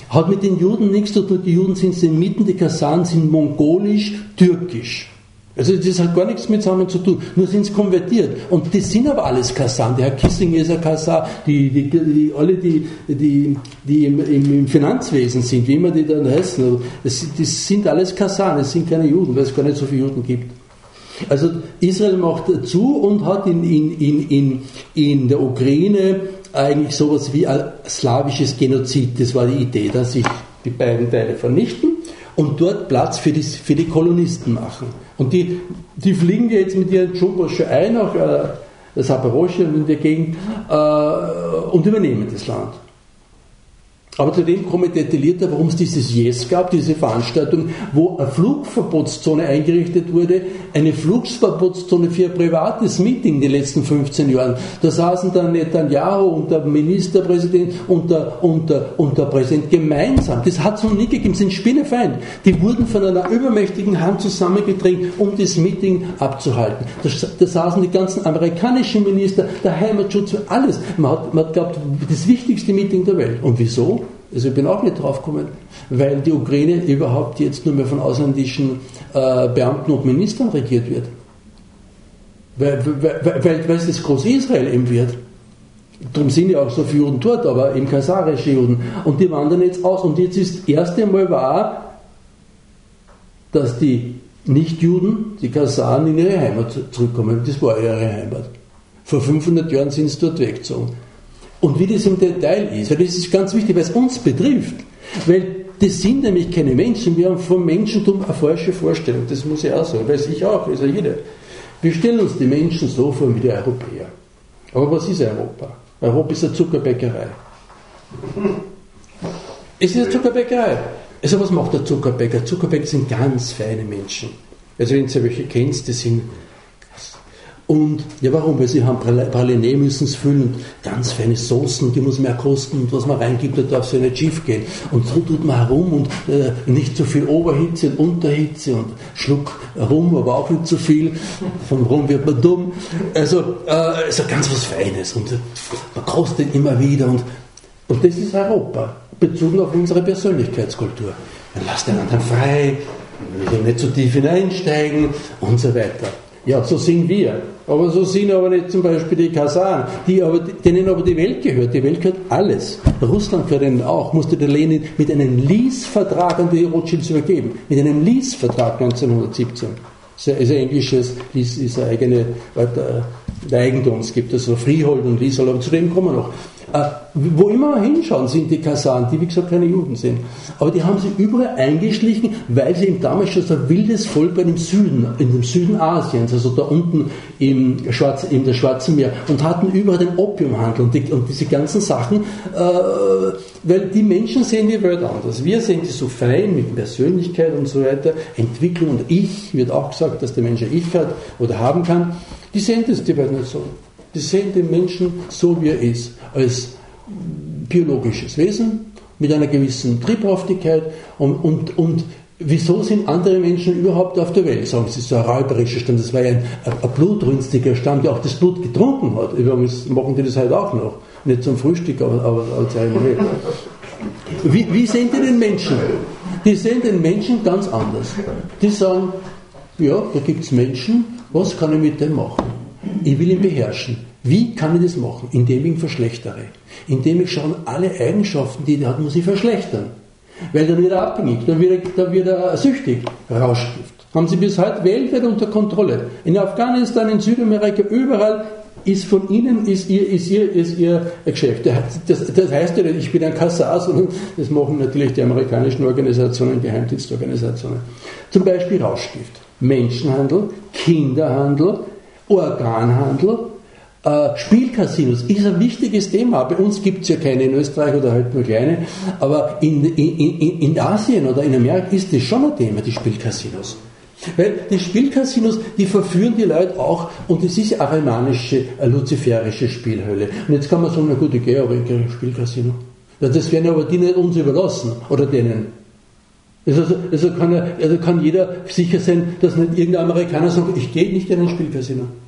Hat mit den Juden nichts zu tun. Die Juden sind Semiten, die Kasaren sind mongolisch, türkisch. Also das hat gar nichts mit zusammen zu tun, nur sind es konvertiert. Und das sind aber alles Kasaren. Der Herr Kissinger ist ein Kasar, die, die, die, alle, die, die, die im, im Finanzwesen sind, wie immer die dann heißen, das, das sind alles Kasaren, das sind keine Juden, weil es gar nicht so viele Juden gibt. Also Israel macht zu und hat in, in, in, in, in der Ukraine eigentlich sowas wie ein slawisches Genozid. Das war die Idee, dass sich die beiden Teile vernichten und dort Platz für die, für die Kolonisten machen. Und die, die fliegen jetzt mit ihren Jumbos schon ein nach äh, Zaporozhye und in der Gegend äh, und übernehmen das Land. Aber zudem komme ich detaillierter, warum es dieses Yes gab, diese Veranstaltung, wo eine Flugverbotszone eingerichtet wurde, eine Flugverbotszone für ein privates Meeting in den letzten fünfzehn Jahren. Da saßen dann Netanyahu und der Ministerpräsident und der, und der, und der Präsident gemeinsam. Das hat es noch nie gegeben, das sind Spinnefeind. Die wurden von einer übermächtigen Hand zusammengedrängt, um das Meeting abzuhalten. Da, da saßen die ganzen amerikanischen Minister, der Heimatschutz, alles. Man hat, man hat geglaubt, das wichtigste Meeting der Welt. Und wieso? Also ich bin auch nicht drauf gekommen, weil die Ukraine überhaupt jetzt nur mehr von ausländischen äh, Beamten und Ministern regiert wird. Weil, weil, weil, weil es das Groß-Israel eben wird. Darum sind ja auch so viele Juden dort, aber eben kasarische Juden. Und die wandern jetzt aus. Und jetzt ist das erste Mal wahr, dass die Nicht-Juden, die Kasaren, in ihre Heimat zurückkommen. Das war ihre Heimat. Vor fünfhundert Jahren sind sie dort weggezogen. Und wie das im Detail ist, weil das ist ganz wichtig, weil es uns betrifft. Weil das sind nämlich keine Menschen, wir haben vom Menschentum eine falsche Vorstellung, das muss ich auch sagen, weiß ich auch, weiß ja jeder. Wir stellen uns die Menschen so vor wie die Europäer. Aber was ist Europa? Europa ist eine Zuckerbäckerei. Es ist eine Zuckerbäckerei. Also was macht der Zuckerbäcker? Zuckerbäcker sind ganz feine Menschen. Also wenn du welche kennst, die sind... Und, ja warum? Weil sie haben Praline, müssen es füllen und ganz feine Soßen, die muss mehr kosten und was man reingibt, da darf es ja nicht schief gehen. Und so tut man herum und äh, nicht zu viel Oberhitze und Unterhitze und Schluck Rum, aber auch nicht zu viel. Vom Rum wird man dumm. Also, äh, also ganz was Feines und äh, man kostet immer wieder und, und das ist Europa, bezogen auf unsere Persönlichkeitskultur. Man lässt den anderen frei, man will nicht zu tief hineinsteigen und so weiter. Ja, so sind wir. Aber so sind aber nicht zum Beispiel die Kasaren, die aber, denen aber die Welt gehört. Die Welt gehört alles. Russland gehört ihnen auch. Musste der Lenin mit einem Lease-Vertrag an die Rothschilds übergeben. Mit einem Lease-Vertrag neunzehnhundertsiebzehn. Das ist ein englisches, Lease ist eine eigene, der Eigentum. Es gibt also Freehold und Leasehold, aber zu dem kommen wir noch. Äh, wo immer wir hinschauen, sind die Kasaren, die wie gesagt keine Juden sind. Aber die haben sich überall eingeschlichen, weil sie eben damals schon so ein wildes Volk waren im Süden, in dem Süden Asiens, also da unten im, Schwarz, im der Schwarzen Meer, und hatten überall den Opiumhandel und, die, und diese ganzen Sachen, äh, weil die Menschen sehen die Welt anders. Wir sehen die so fein mit Persönlichkeit und so weiter, Entwicklung und Ich, wird auch gesagt, dass der Mensch ein Ich hat oder haben kann. Die sehen das die Welt nicht so. Die sehen den Menschen so, wie er ist, als biologisches Wesen mit einer gewissen Triebhaftigkeit und, und, und wieso sind andere Menschen überhaupt auf der Welt? Sagen Sie, so ein räuberischer Stamm, das war ja ein, ein blutrünstiger Stamm, der auch das Blut getrunken hat. Übrigens machen die das heute auch noch. Nicht zum Frühstück, aber, aber als Zeremonie. Wie, wie sehen die den Menschen? Die sehen den Menschen ganz anders. Die sagen, ja, da gibt es Menschen, was kann ich mit dem machen? Ich will ihn beherrschen. Wie kann ich das machen? Indem ich ihn verschlechtere. Indem ich schaue, alle Eigenschaften, die er hat, muss ich verschlechtern. Weil dann wird er abhängig, dann wird er, dann wird er süchtig. Rauschgift. Haben Sie bis heute weltweit unter Kontrolle. In Afghanistan, in Südamerika, überall ist von Ihnen ist ihr, ist ihr, ist ihr Geschäft. Das, das heißt ja nicht, ich bin ein Kasar, sondern das machen natürlich die amerikanischen Organisationen, Geheimdienstorganisationen. Zum Beispiel Rauschgift, Menschenhandel, Kinderhandel, Organhandel, äh, Spielcasinos ist ein wichtiges Thema. Bei uns gibt es ja keine in Österreich oder halt nur kleine, aber in, in, in, in Asien oder in Amerika ist das schon ein Thema, die Spielcasinos. Weil die Spielcasinos, die verführen die Leute auch, und es ist ja eine arimanische, eine luziferische Spielhölle. Und jetzt kann man sagen, na gut, ich gehe aber in ein Spielcasino. Ja, das werden aber die nicht uns überlassen, oder denen. Also, also, kann, er, also kann jeder sicher sein, dass nicht irgendein Amerikaner sagt, ich gehe nicht in ein Spielcasino.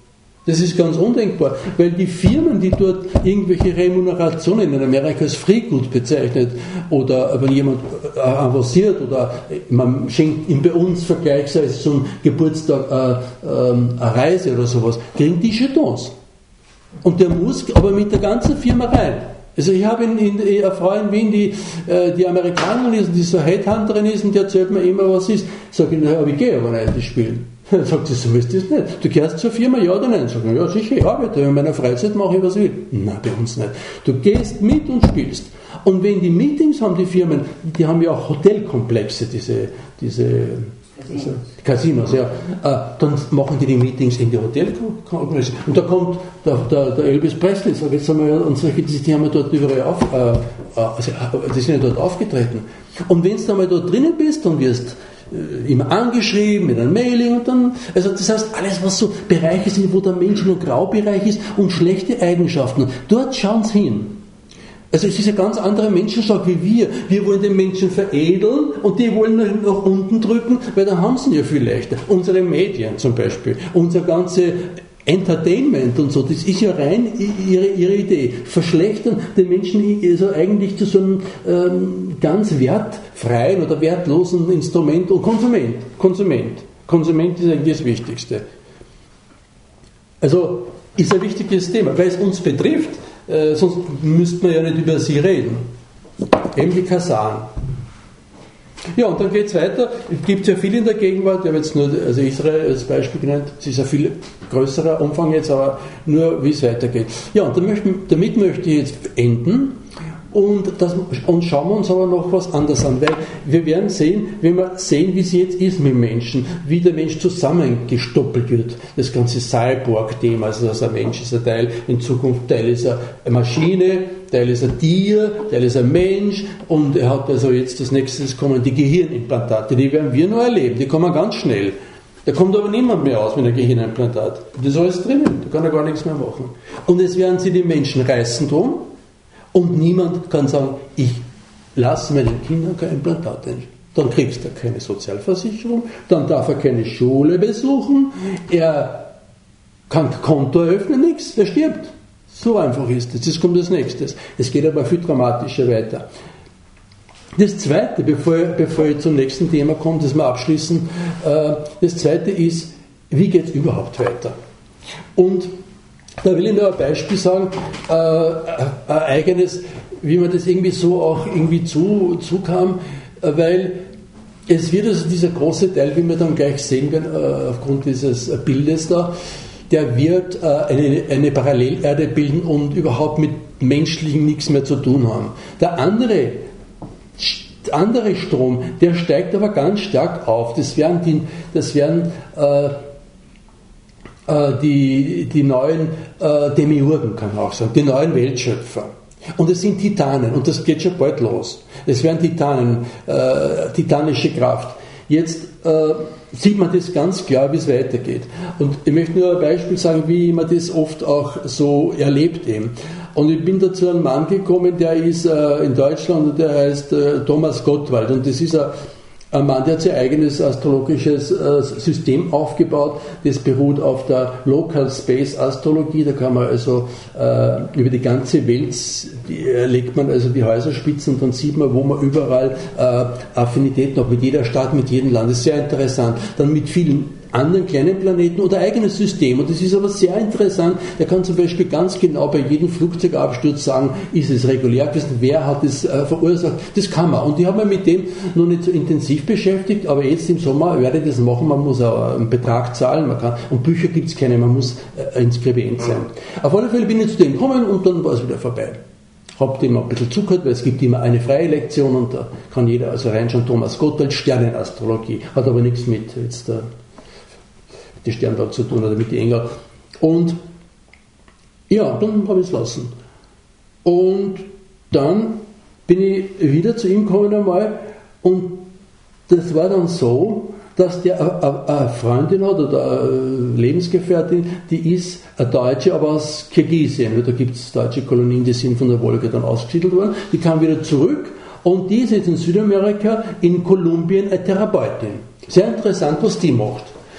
Das ist ganz undenkbar, weil die Firmen, die dort irgendwelche Remunerationen in Amerika als Freegut bezeichnet oder wenn jemand äh, avanciert oder man schenkt ihm bei uns vergleichsweise zum Geburtstag äh, äh, eine Reise oder sowas, kriegen die Jetons. Und der muss aber mit der ganzen Firma rein. Also ich habe in, in, eine Frau in Wien, die, äh, die Amerikanerin ist, die so Headhunterin ist und die erzählt mir immer, was ist. Sag ich, naja, aber ich gehe aber nicht das spielen. Dann sagt sie, so ist das nicht. Du gehst zur Firma, ja oder nein? Sag ich, ja sicher, ich arbeite, in meiner Freizeit mache ich, was ich will. Nein, bei uns nicht. Du gehst mit und spielst. Und wenn die Meetings haben, die Firmen, die haben ja auch Hotelkomplexe, diese, diese also Casinos, ja, äh, dann machen die die Meetings in die Hotelkomplexe. Und da kommt der, der, der Elvis Presley, sag jetzt einmal, und solche, die haben ja dort überall auf, äh, also, die sind ja dort aufgetreten. Und wenn du dann mal dort drinnen bist, dann wirst immer angeschrieben, mit einem Mailing und dann, also das heißt, alles was so Bereiche sind, wo der Mensch nur Graubereich ist und schlechte Eigenschaften, dort schauen sie hin. Also es ist ein ganz anderer Menschenschlag wie wir. Wir wollen den Menschen veredeln und die wollen nach unten drücken, weil dann haben sie ihn ja viel leichter. Unsere Medien zum Beispiel, unser ganze Entertainment und so, das ist ja rein ihre, ihre Idee. Verschlechtern den Menschen also eigentlich zu so einem ähm, ganz wertfreien oder wertlosen Instrument und Konsument. Konsument. Konsument ist eigentlich das Wichtigste. Also ist ein wichtiges Thema, weil es uns betrifft, äh, sonst müsste man ja nicht über sie reden. Eben die Kasan. Ja, und dann geht es weiter. Es gibt ja viel in der Gegenwart. Ich habe jetzt nur also Israel als Beispiel genannt. Es ist ein viel größerer Umfang jetzt, aber nur wie es weitergeht. Ja, und damit, damit möchte ich jetzt enden. Und, das, und schauen wir uns aber noch was anderes an, weil wir werden sehen, wenn wir sehen, wie es jetzt ist mit dem Menschen, wie der Mensch zusammengestoppelt wird, das ganze Cyborg-Thema, also dass ein Mensch ist ein Teil, in Zukunft Teil ist eine Maschine, Teil ist ein Tier, Teil ist ein Mensch und er hat also jetzt das nächste, das kommen die Gehirnimplantate, die werden wir noch erleben, die kommen ganz schnell. Da kommt aber niemand mehr aus mit einem Gehirnimplantat. Das ist alles drinnen, da kann er gar nichts mehr machen. Und es werden sie die Menschen reißen drum. Und niemand kann sagen, ich lasse meinen Kindern kein Implantat ein. Dann kriegst du keine Sozialversicherung, dann darf er keine Schule besuchen, er kann Konto eröffnen, nichts, er stirbt. So einfach ist es. Jetzt kommt das Nächste. Es geht aber viel dramatischer weiter. Das Zweite, bevor, bevor ich zum nächsten Thema komme, das wir abschließen, äh, das Zweite ist, wie geht es überhaupt weiter? Und da will ich nur ein Beispiel sagen, äh, ein eigenes, wie man das irgendwie so auch irgendwie zu, zukam, äh, weil es wird also dieser große Teil, wie wir dann gleich sehen werden, äh, aufgrund dieses Bildes da, der wird äh, eine, eine Parallelerde bilden und überhaupt mit Menschlichen nichts mehr zu tun haben. Der andere, andere Strom, der steigt aber ganz stark auf. Das werden die, das werden äh, Die, die neuen äh, Demiurgen, kann man auch sagen, die neuen Weltschöpfer. Und es sind Titanen, und das geht schon bald los. Es werden Titanen, äh, titanische Kraft. Jetzt äh, sieht man das ganz klar, wie es weitergeht. Und ich möchte nur ein Beispiel sagen, wie man das oft auch so erlebt eben. Und ich bin da zu einem Mann gekommen, der ist äh, in Deutschland, und der heißt äh, Thomas Gottwald, und das ist ein Ein Mann, der hat sein eigenes astrologisches äh, System aufgebaut, das beruht auf der Local Space Astrologie, da kann man also äh, über die ganze Welt, die, äh, legt man also die Häuserspitzen und dann sieht man, wo man überall äh, Affinitäten hat, mit jeder Stadt, mit jedem Land, das ist sehr interessant. Dann mit vielen anderen kleinen Planeten oder eigenes System. Und das ist aber sehr interessant. Er kann zum Beispiel ganz genau bei jedem Flugzeugabsturz sagen, ist es regulär gewesen, wer hat es äh, verursacht. Das kann man. Und ich habe mich mit dem noch nicht so intensiv beschäftigt, aber jetzt im Sommer werde ich das machen. Man muss auch einen Betrag zahlen, man kann, und Bücher gibt es keine, man muss äh, Inskribent sein. Auf alle Fälle bin ich zu dem gekommen und dann war es wieder vorbei. Habt immer ein bisschen zugehört, weil es gibt immer eine freie Lektion und da kann jeder also reinschauen. Thomas Gottwald, Sternenastrologie, hat aber nichts mit jetzt äh, die Sternwarte zu tun oder mit den Engeln. Und ja, dann habe ich es lassen. Und dann bin ich wieder zu ihm gekommen einmal und das war dann so, dass der eine Freundin hat oder eine Lebensgefährtin, die ist eine Deutsche, aber aus Kirgisien. Da gibt es deutsche Kolonien, die sind von der Wolga dann ausgesiedelt worden. Die kam wieder zurück und die ist jetzt in Südamerika, in Kolumbien, eine Therapeutin. Sehr interessant, was die macht.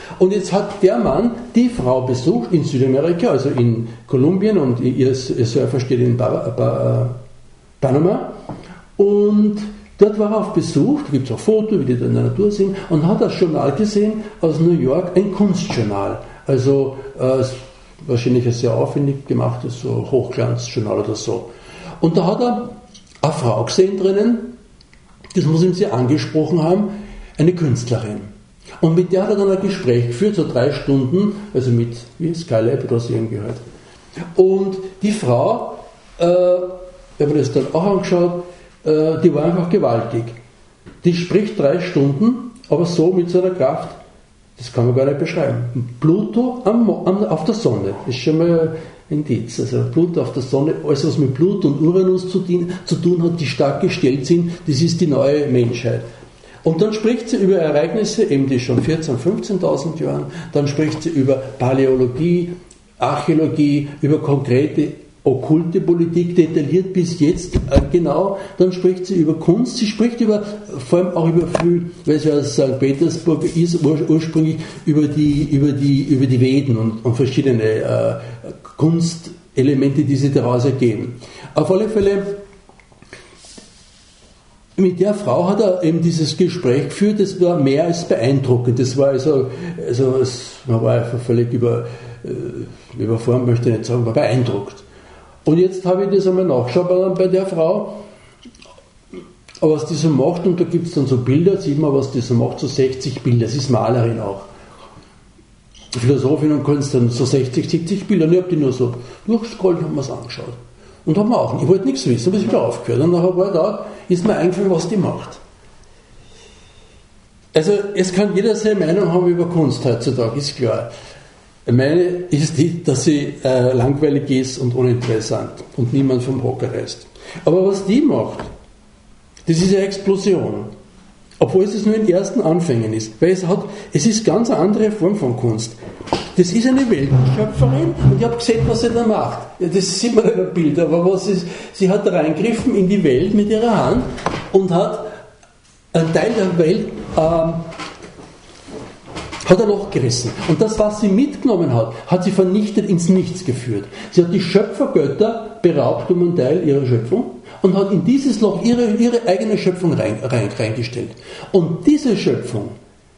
Und jetzt hat der Mann die Frau besucht in Südamerika, also in Kolumbien, und ihr Surfer steht in Panama. Und dort war er auf Besuch, da gibt es auch Fotos, wie die da in der Natur sind, und hat das Journal gesehen aus New York, ein Kunstjournal. Also äh, wahrscheinlich ein sehr aufwendig gemachtes, so Hochglanzjournal oder so. Und da hat er eine Frau gesehen drinnen, das muss ihm sehr angesprochen haben, eine Künstlerin. Und mit der hat er dann ein Gespräch geführt, so drei Stunden, also mit wie Skylab oder so irgendwie halt. Und die Frau, äh, ich habe das dann auch angeschaut, äh, die war einfach gewaltig. Die spricht drei Stunden, aber so mit so einer Kraft, das kann man gar nicht beschreiben. Pluto am, am, auf der Sonne, ist schon mal ein Indiz. Also Pluto auf der Sonne, alles was mit Pluto und Uranus zu, dien, zu tun hat, die stark gestellt sind, das ist die neue Menschheit. Und dann spricht sie über Ereignisse, eben die schon vierzehntausend, fünfzehntausend Jahren, dann spricht sie über Paläologie, Archäologie, über konkrete okkulte Politik, detailliert bis jetzt äh, genau, dann spricht sie über Kunst, sie spricht über, vor allem auch über viel, weil sie aus Sankt Petersburg ist, ur, ursprünglich über die, über die, über die Veden und, und verschiedene äh, Kunstelemente, die sie daraus ergeben. Auf alle Fälle, mit der Frau hat er eben dieses Gespräch geführt, das war mehr als beeindruckend, das war also, also es, man war einfach völlig über, äh, überformt, möchte ich nicht sagen, war beeindruckt. Und jetzt habe ich das einmal nachgeschaut bei der Frau, was die so macht, und da gibt es dann so Bilder, sieht man, was die so macht, so sechzig Bilder, sie ist Malerin auch. Philosophin und Künstlerin, so sechzig, siebzig Bilder, und ich habe die nur so durchgescrollt und haben wir es angeschaut. Und haben wir auch, ich wollte nichts wissen, aber ich wieder aufgehört. Und nach ein paar Tagen ist mir eingefallen, was die macht. Also es kann jeder seine Meinung haben über Kunst heutzutage, ist klar. Meine ist die, dass sie äh, langweilig ist und uninteressant und niemand vom Hocker reißt. Aber was die macht, das ist eine Explosion. Obwohl es nur in ersten Anfängen ist. Weil es hat, es ist ganz eine andere Form von Kunst. Das ist eine Weltenschöpferin und ich habe gesehen, was sie da macht. Ja, das sieht man in einem Bild, aber was ist, sie hat reingegriffen in die Welt mit ihrer Hand und hat einen Teil der Welt ähm, hat er Loch gerissen. Und das, was sie mitgenommen hat, hat sie vernichtet ins Nichts geführt. Sie hat die Schöpfergötter beraubt um einen Teil ihrer Schöpfung und hat in dieses Loch ihre, ihre eigene Schöpfung rein, rein, reingestellt. Und diese Schöpfung,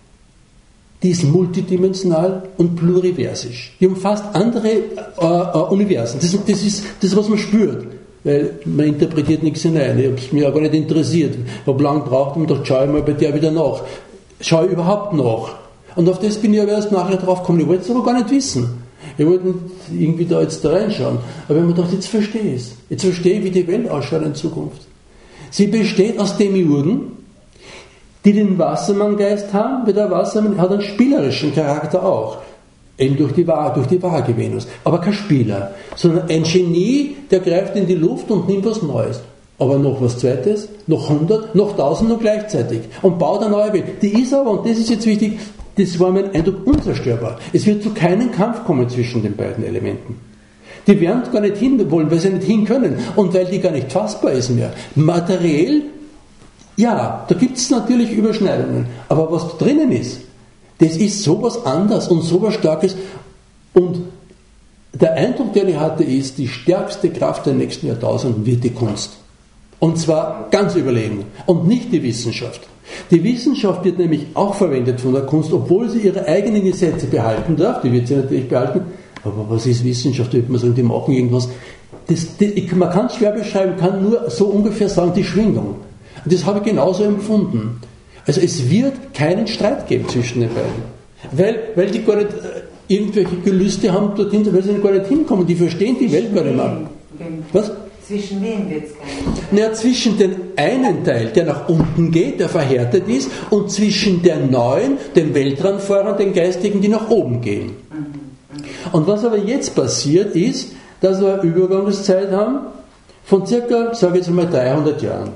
die ist multidimensional und pluriversisch. Die umfasst andere äh, äh, Universen. Das, das ist das, was man spürt. Weil man interpretiert nichts hinein. Ich habe es mir auch gar nicht interessiert. Ich habe lange gebraucht und dachte, schaue ich mal bei der wieder nach. Schaue ich überhaupt nach? Und auf das bin ich aber erst nachher drauf gekommen. Ich wollte es aber gar nicht wissen. Ich wollte nicht irgendwie da jetzt da reinschauen. Aber ich habe mir gedacht, jetzt verstehe ich es. Jetzt verstehe ich, wie die Welt ausschaut in Zukunft. Sie besteht aus Demiurgen, die den Wassermanngeist haben, weil der Wassermann hat einen spielerischen Charakter auch. Eben durch die, durch die vage Venus. Aber kein Spieler, sondern ein Genie, der greift in die Luft und nimmt was Neues. Aber noch was Zweites, noch hundert, noch tausend noch gleichzeitig. Und baut eine neue Welt. Die ist aber, und das ist jetzt wichtig, das war mein Eindruck, unzerstörbar. Es wird zu keinem Kampf kommen zwischen den beiden Elementen. Die werden gar nicht hin wollen, weil sie nicht hin können. Und weil die gar nicht fassbar ist mehr. Materiell, ja, da gibt es natürlich Überschneidungen. Aber was drinnen ist, das ist sowas anderes und sowas Starkes. Und der Eindruck, den ich hatte, ist, die stärkste Kraft der nächsten Jahrtausenden wird die Kunst. Und zwar ganz überlegen. Und nicht die Wissenschaft. Die Wissenschaft wird nämlich auch verwendet von der Kunst, obwohl sie ihre eigenen Gesetze behalten darf. Die wird sie natürlich behalten. Aber was ist Wissenschaft? Da würde man sagen, die machen irgendwas. Das, das, man kann es schwer beschreiben, kann nur so ungefähr sagen, die Schwingung. Und das habe ich genauso empfunden. Also es wird keinen Streit geben zwischen den beiden. Weil, weil die gar nicht äh, irgendwelche Gelüste haben dorthin, weil sie gar nicht hinkommen. Die verstehen die Welt gar nicht mehr. Was? Zwischen wem wird es keinen Streit? Naja, zwischen dem einen Teil, der nach unten geht, der verhärtet ist, und zwischen der neuen, dem Weltraumfahrern, den Geistigen, die nach oben gehen. Mhm. Und was aber jetzt passiert ist, dass wir eine Übergangszeit haben von circa, sage ich jetzt mal, dreihundert Jahren.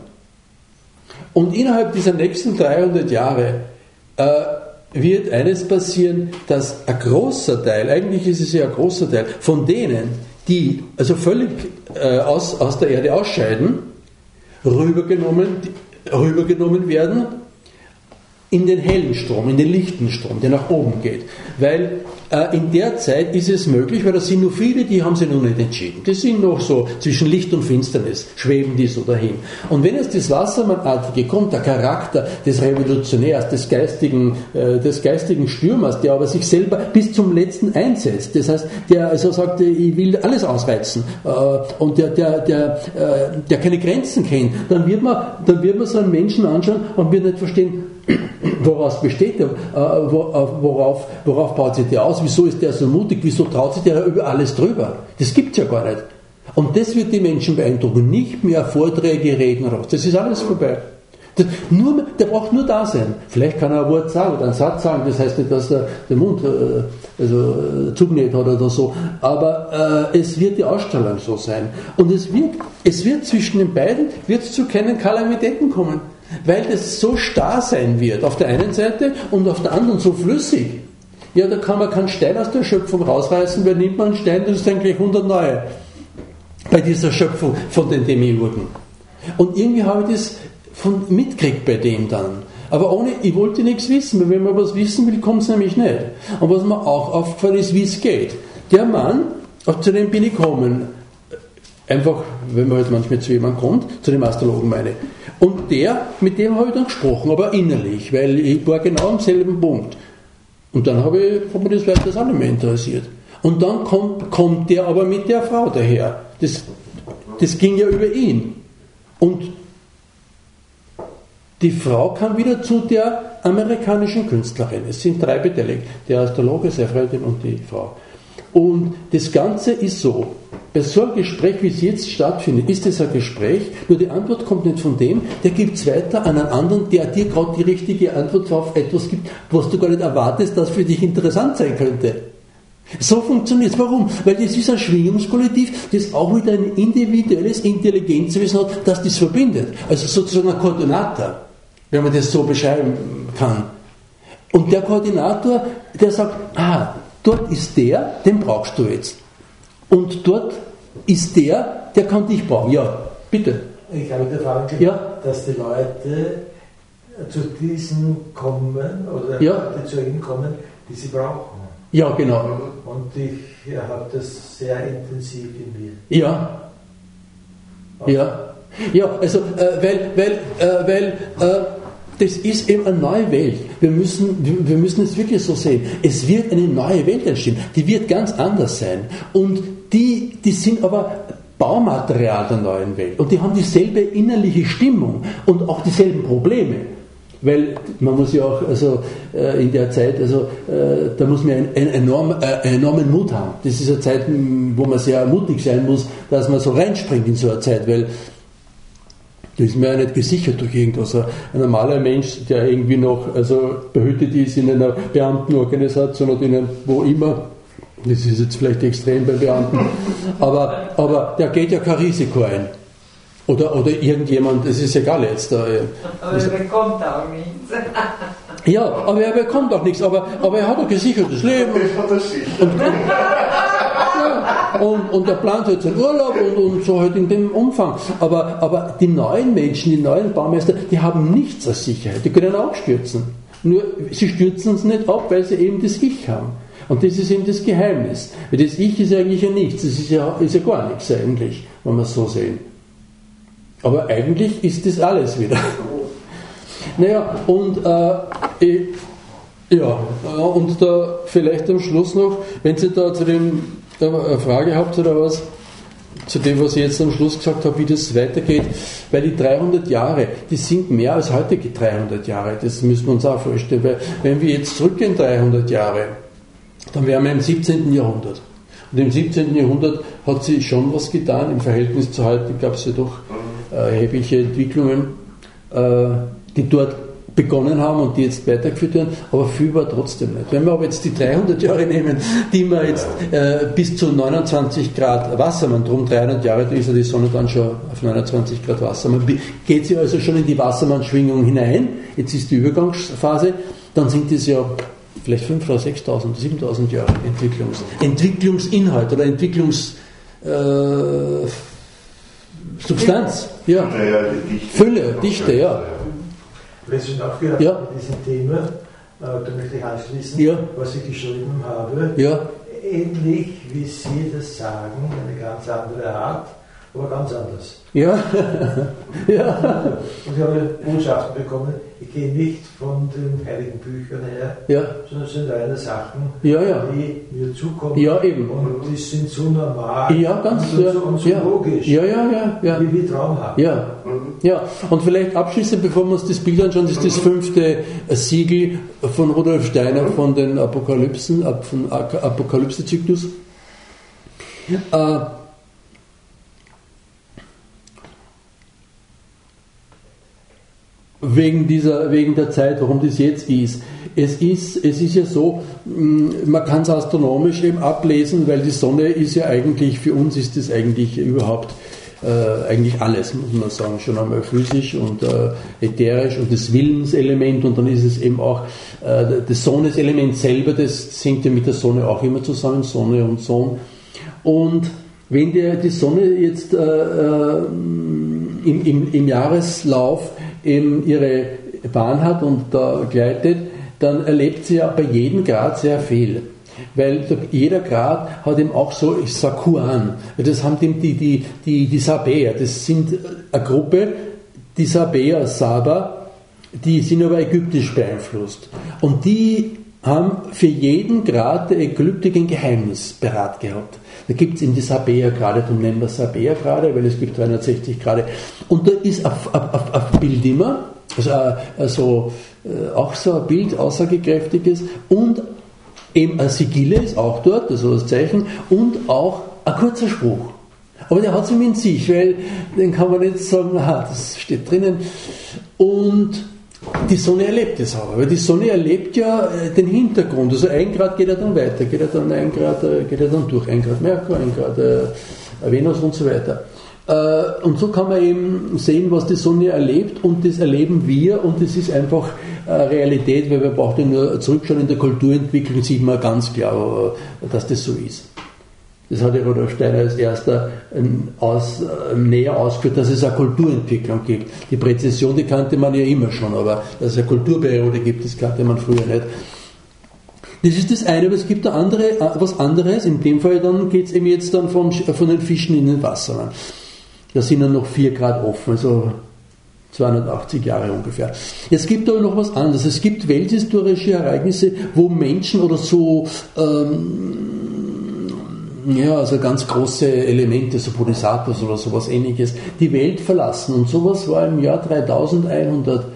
Und innerhalb dieser nächsten dreihundert Jahre äh, wird eines passieren, dass ein großer Teil, eigentlich ist es ja ein großer Teil, von denen, die also völlig äh, aus, aus der Erde ausscheiden, rübergenommen, rübergenommen werden in den hellen Strom, in den lichten Strom, der nach oben geht. Weil äh, in der Zeit ist es möglich, weil da sind nur viele, die haben sich noch nicht entschieden. Die sind noch so zwischen Licht und Finsternis, schweben die so dahin. Und wenn jetzt das Wassermannartige kommt, der Charakter des Revolutionärs, des geistigen, äh, des geistigen Stürmers, der aber sich selber bis zum Letzten einsetzt, das heißt, der also sagt, ich will alles ausreizen, äh, und der, der, der, äh, der keine Grenzen kennt, dann wird man, dann wird man so einen Menschen anschauen und wird nicht verstehen, woraus besteht der, äh, worauf, worauf baut sich der aus, wieso ist der so mutig, wieso traut sich der über alles drüber? Das gibt es ja gar nicht. Und das wird die Menschen beeindrucken, nicht mehr Vorträge, Reden raus. Das ist alles vorbei. Das, nur, der braucht nur da sein. Vielleicht kann er ein Wort sagen oder einen Satz sagen, das heißt nicht, dass der, der Mund äh, also, äh, zugenäht hat oder so, aber äh, es wird die Ausstrahlung so sein. Und es wird, es wird zwischen den beiden wird es zu keinen Kalamitäten kommen. Weil das so starr sein wird, auf der einen Seite und auf der anderen so flüssig. Ja, da kann man keinen Stein aus der Schöpfung rausreißen, weil nimmt man einen Stein, das ist dann gleich hundert neue. Bei dieser Schöpfung von den Demiurgen. Und irgendwie habe ich das von mitgekriegt bei dem dann. Aber ohne, ich wollte nichts wissen, weil wenn man was wissen will, kommt es nämlich nicht. Und was mir auch aufgefallen ist, wie es geht. Der Mann, auch zu dem bin ich gekommen, einfach, wenn man halt manchmal zu jemandem kommt, zu dem Astrologen meine. Und der, mit dem habe ich dann gesprochen, aber innerlich, weil ich war genau am selben Punkt. Und dann habe ich, hat mich das weiter auch nicht mehr interessiert. Und dann kommt, kommt der aber mit der Frau daher. Das, das ging ja über ihn. Und die Frau kam wieder zu der amerikanischen Künstlerin. Es sind drei beteiligt. Der Astrologe, seine Freundin und die Frau. Und das Ganze ist so. Bei so einem Gespräch, wie es jetzt stattfindet, ist es ein Gespräch, nur die Antwort kommt nicht von dem, der gibt es weiter an einen anderen, der dir gerade die richtige Antwort auf etwas gibt, was du gar nicht erwartest, das für dich interessant sein könnte. So funktioniert es. Warum? Weil das ist ein Schwingungskollektiv, das auch wieder ein individuelles Intelligenzwesen hat, das das verbindet. Also sozusagen ein Koordinator, wenn man das so beschreiben kann. Und der Koordinator, der sagt, ah, dort ist der, den brauchst du jetzt. Und dort ist der, der kann dich brauchen. Ja, bitte. Ich habe der Frage gemacht, ja? dass die Leute zu diesen kommen, oder ja? Leute zu ihnen kommen, die sie brauchen. Ja, genau. Und ich ja, habe das sehr intensiv in mir. Ja. Ja. Ja, also, äh, weil, weil, äh, weil, äh, das ist eben eine neue Welt. Wir müssen, wir müssen es wirklich so sehen. Es wird eine neue Welt entstehen. Die wird ganz anders sein. Und die, die sind aber Baumaterial der neuen Welt. Und die haben dieselbe innerliche Stimmung und auch dieselben Probleme. Weil man muss ja auch, also äh, in der Zeit, also äh, da muss man einen, einen, enorm, äh, einen enormen Mut haben. Das ist eine Zeit, wo man sehr mutig sein muss, dass man so reinspringt in so eine Zeit, weil das ist mir ja nicht gesichert durch irgendwas. Ein normaler Mensch, der irgendwie noch also behütet ist in einer Beamtenorganisation oder in einem, wo immer, das ist jetzt vielleicht extrem bei Beamten, aber, aber der geht ja kein Risiko ein. Oder, oder irgendjemand, es ist egal jetzt. Da, aber er bekommt auch nichts. Ja, aber er bekommt auch nichts, aber, aber er hat ein gesichertes Leben. Das hat er sicher. Und, ja, und, und er plant halt seinen Urlaub und, und so halt in dem Umfang. Aber, aber die neuen Menschen, die neuen Baumeister, die haben nichts als Sicherheit. Die können auch stürzen. Nur sie stürzen es nicht ab, weil sie eben das Ich haben. Und das ist eben das Geheimnis. Weil das Ich ist eigentlich ja nichts. Das ist ja, ist ja gar nichts eigentlich, wenn wir es so sehen. Aber eigentlich ist das alles wieder. Naja, und äh, ich, ja, und da vielleicht am Schluss noch, wenn Sie da zu dem da eine Frage habt oder was, zu dem, was ich jetzt am Schluss gesagt habe, wie das weitergeht, weil die dreihundert Jahre, die sind mehr als heutige dreihundert Jahre, das müssen wir uns auch vorstellen, weil wenn wir jetzt zurückgehen dreihundert Jahre, dann wären wir im siebzehnten Jahrhundert. Und im siebzehnten Jahrhundert hat sich schon was getan, im Verhältnis zu heute gab es ja doch erhebliche Entwicklungen, äh, die dort begonnen haben und die jetzt weitergeführt werden, aber viel war trotzdem nicht. Wenn wir aber jetzt die dreihundert Jahre nehmen, die wir jetzt äh, bis zu neunundzwanzig Grad Wassermann, drum dreihundert Jahre, da ist ja die Sonne dann schon auf neunundzwanzig Grad Wassermann, geht sie also schon in die Wassermann-Schwingung hinein, jetzt ist die Übergangsphase, dann sind das ja vielleicht fünftausend, sechstausend, siebentausend Jahre Entwicklungs, Entwicklungsinhalt oder Entwicklungs äh, Substanz, ja. Ja, ja, die Dichte. Fülle, Dichte, ja. Vielleicht sind auch gerade Ja. mit diesem Thema, äh, da möchte ich anschließen, Ja. was ich geschrieben habe. Ja, Ähnlich wie Sie das sagen, eine ganz andere Art, aber ganz anders. ja, ja, Und ich habe Botschaften bekommen, ich gehe nicht von den heiligen Büchern her, ja, sondern es sind reine Sachen, ja, ja. die mir zukommen. Ja, eben. Und die sind so normal Ja, ganz und so, ja, und so ja. logisch, Ja, ja, ja, ja. wie wir traumhaft. Ja, ja. Und vielleicht abschließend, bevor wir uns das Bild anschauen, das ist das fünfte Siegel von Rudolf Steiner von den Apokalypsen, von Apokalypse-Zyklus. Äh, wegen, dieser, wegen der Zeit, warum das jetzt ist. Es ist, es ist ja so, man kann es astronomisch eben ablesen, weil die Sonne ist ja eigentlich, für uns ist das eigentlich überhaupt äh, eigentlich alles, muss man sagen, schon einmal physisch und äh, ätherisch und das Willenselement, und dann ist es eben auch äh, das Sonneselement selber, das hängt ja mit der Sonne auch immer zusammen, Sonne und Sohn. Und wenn die, die Sonne jetzt äh, äh, im, im, im Jahreslauf eben ihre Bahn hat und da gleitet, dann erlebt sie ja bei jedem Grad sehr viel. Weil jeder Grad hat eben auch so Sakuan. Das haben die, die, die, die Sabäer, das sind eine Gruppe, die Sabäer, Saba, die sind aber ägyptisch beeinflusst. Und die haben für jeden Grad der Ekliptik ein Geheimnis parat gehabt. Da gibt es eben die Sabäer-Grade, darum nennen wir Sabäer-Grade, weil es gibt dreihundertsechzig Grade. Und da ist ein, ein, ein Bild immer, also, also auch so ein Bild, aussagekräftiges, und eben ein Sigille ist auch dort, also das Zeichen, und auch ein kurzer Spruch. Aber der hat es in sich, weil den kann man nicht sagen, aha, das steht drinnen. Und die Sonne erlebt es aber, weil die Sonne erlebt ja den Hintergrund. Also ein Grad geht er dann weiter, geht er dann ein Grad, geht er dann durch, ein Grad Merkur, ein Grad äh, Venus und so weiter. Äh, und so kann man eben sehen, was die Sonne erlebt, und das erleben wir, und das ist einfach äh, Realität, weil wir brauchen ja nur zurückschauen in der Kulturentwicklung, sieht man ganz klar, äh, dass das so ist. Das hat ja Rudolf Steiner als erster aus, näher ausgeführt, dass es eine Kulturentwicklung gibt. Die Präzession, die kannte man ja immer schon, aber dass es eine Kulturperiode gibt, das kannte man früher nicht. Das ist das eine, aber es gibt eine andere, was anderes. In dem Fall dann geht es eben jetzt dann von, von den Fischen in den Wassermann. Da sind dann noch vier Grad offen, also zweihundertachtzig Jahre ungefähr. Es gibt aber noch was anderes. Es gibt welthistorische Ereignisse, wo Menschen oder so ähm, ja, also ganz große Elemente, so Bodhisattvas oder sowas Ähnliches, die Welt verlassen. Und sowas war im Jahr dreitausendeinhundertzwei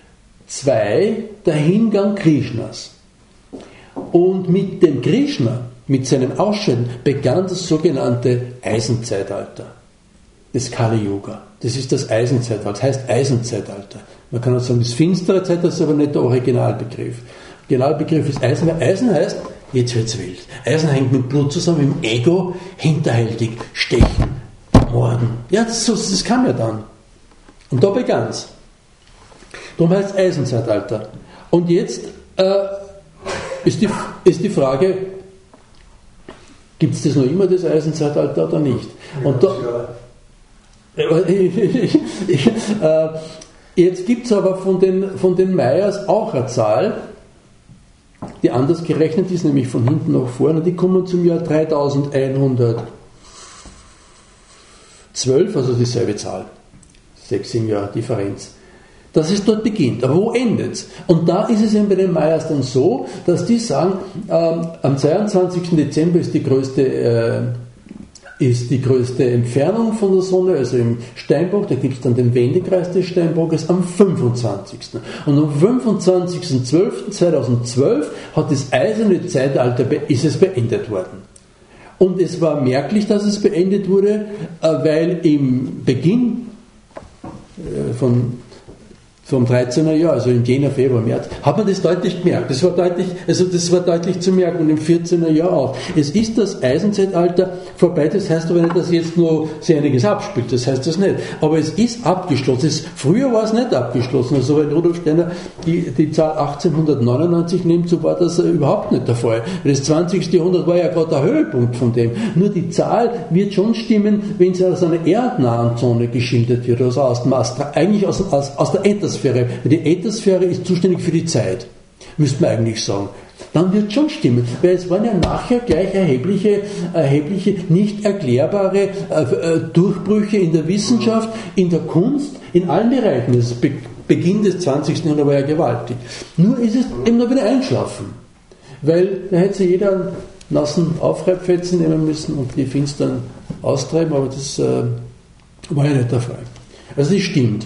der Hingang Krishnas. Und mit dem Krishna, mit seinem Ausscheiden, begann das sogenannte Eisenzeitalter, das Kali Yuga. Das ist das Eisenzeitalter, das heißt Eisenzeitalter. Man kann auch sagen, das finstere Zeitalter, das ist aber nicht der Originalbegriff. Der Originalbegriff ist Eisen, weil Eisen heißt, jetzt wird's wild. Eisen hängt mit Blut zusammen, mit dem Ego, hinterhältig, stechen, morden. Ja, das, das kam ja dann. Und da begann's. Darum heißt es Eisenzeitalter. Und jetzt äh, ist, die, ist die Frage, gibt es das noch immer, das Eisenzeitalter, oder nicht? Und da, äh, jetzt gibt es aber von den, von den Mayas auch eine Zahl, die anders gerechnet ist, nämlich von hinten nach vorne. Die kommen zum Jahr dreitausendeinhundertzwölf, also dieselbe Zahl. Sechs, sieben Jahre Differenz. Dass es dort beginnt. Aber wo endet es? Und da ist es eben bei den Mayas dann so, dass die sagen, ähm, am zweiundzwanzigsten Dezember ist die größte äh, ist die größte Entfernung von der Sonne, also im Steinbock, da gibt es dann den Wendekreis des Steinbockes am fünfundzwanzigsten Und am fünfundzwanzigsten zwölften zweitausendzwölf hat das eiserne Zeitalter, ist es beendet worden. Und es war merklich, dass es beendet wurde, weil im Beginn von vom dreizehnten Jahr, also im Jänner, Februar, März, hat man das deutlich gemerkt. Das war deutlich, also das war deutlich zu merken, und im vierzehnten Jahr auch. Es ist das Eisenzeitalter vorbei, das heißt aber nicht, dass jetzt nur sich einiges abspielt, das heißt das nicht. Aber es ist abgeschlossen. Es, früher war es nicht abgeschlossen, also wenn Rudolf Steiner die, die Zahl achtzehnhundertneunundneunzig nimmt, so war das überhaupt nicht der Fall. Das zwanzigste Jahrhundert war ja gerade der Höhepunkt von dem. Nur die Zahl wird schon stimmen, wenn sie aus einer erdnahen Zone geschildert wird, also aus dem Astra, eigentlich aus, aus, aus der Entersphäre Äthersphäre. Die Äthersphäre ist zuständig für die Zeit, müsste man eigentlich sagen. Dann wird schon stimmen, weil es waren ja nachher gleich erhebliche, erhebliche nicht erklärbare äh, Durchbrüche in der Wissenschaft, in der Kunst, in allen Bereichen. Das Be- Beginn des zwanzigsten Jahrhunderts war ja gewaltig. Nur ist es eben noch wieder einschlafen, weil da hätte sich jeder einen nassen Aufreibfetzen nehmen müssen und die Finstern austreiben, aber das äh, war ja nicht der Fall. Also das stimmt.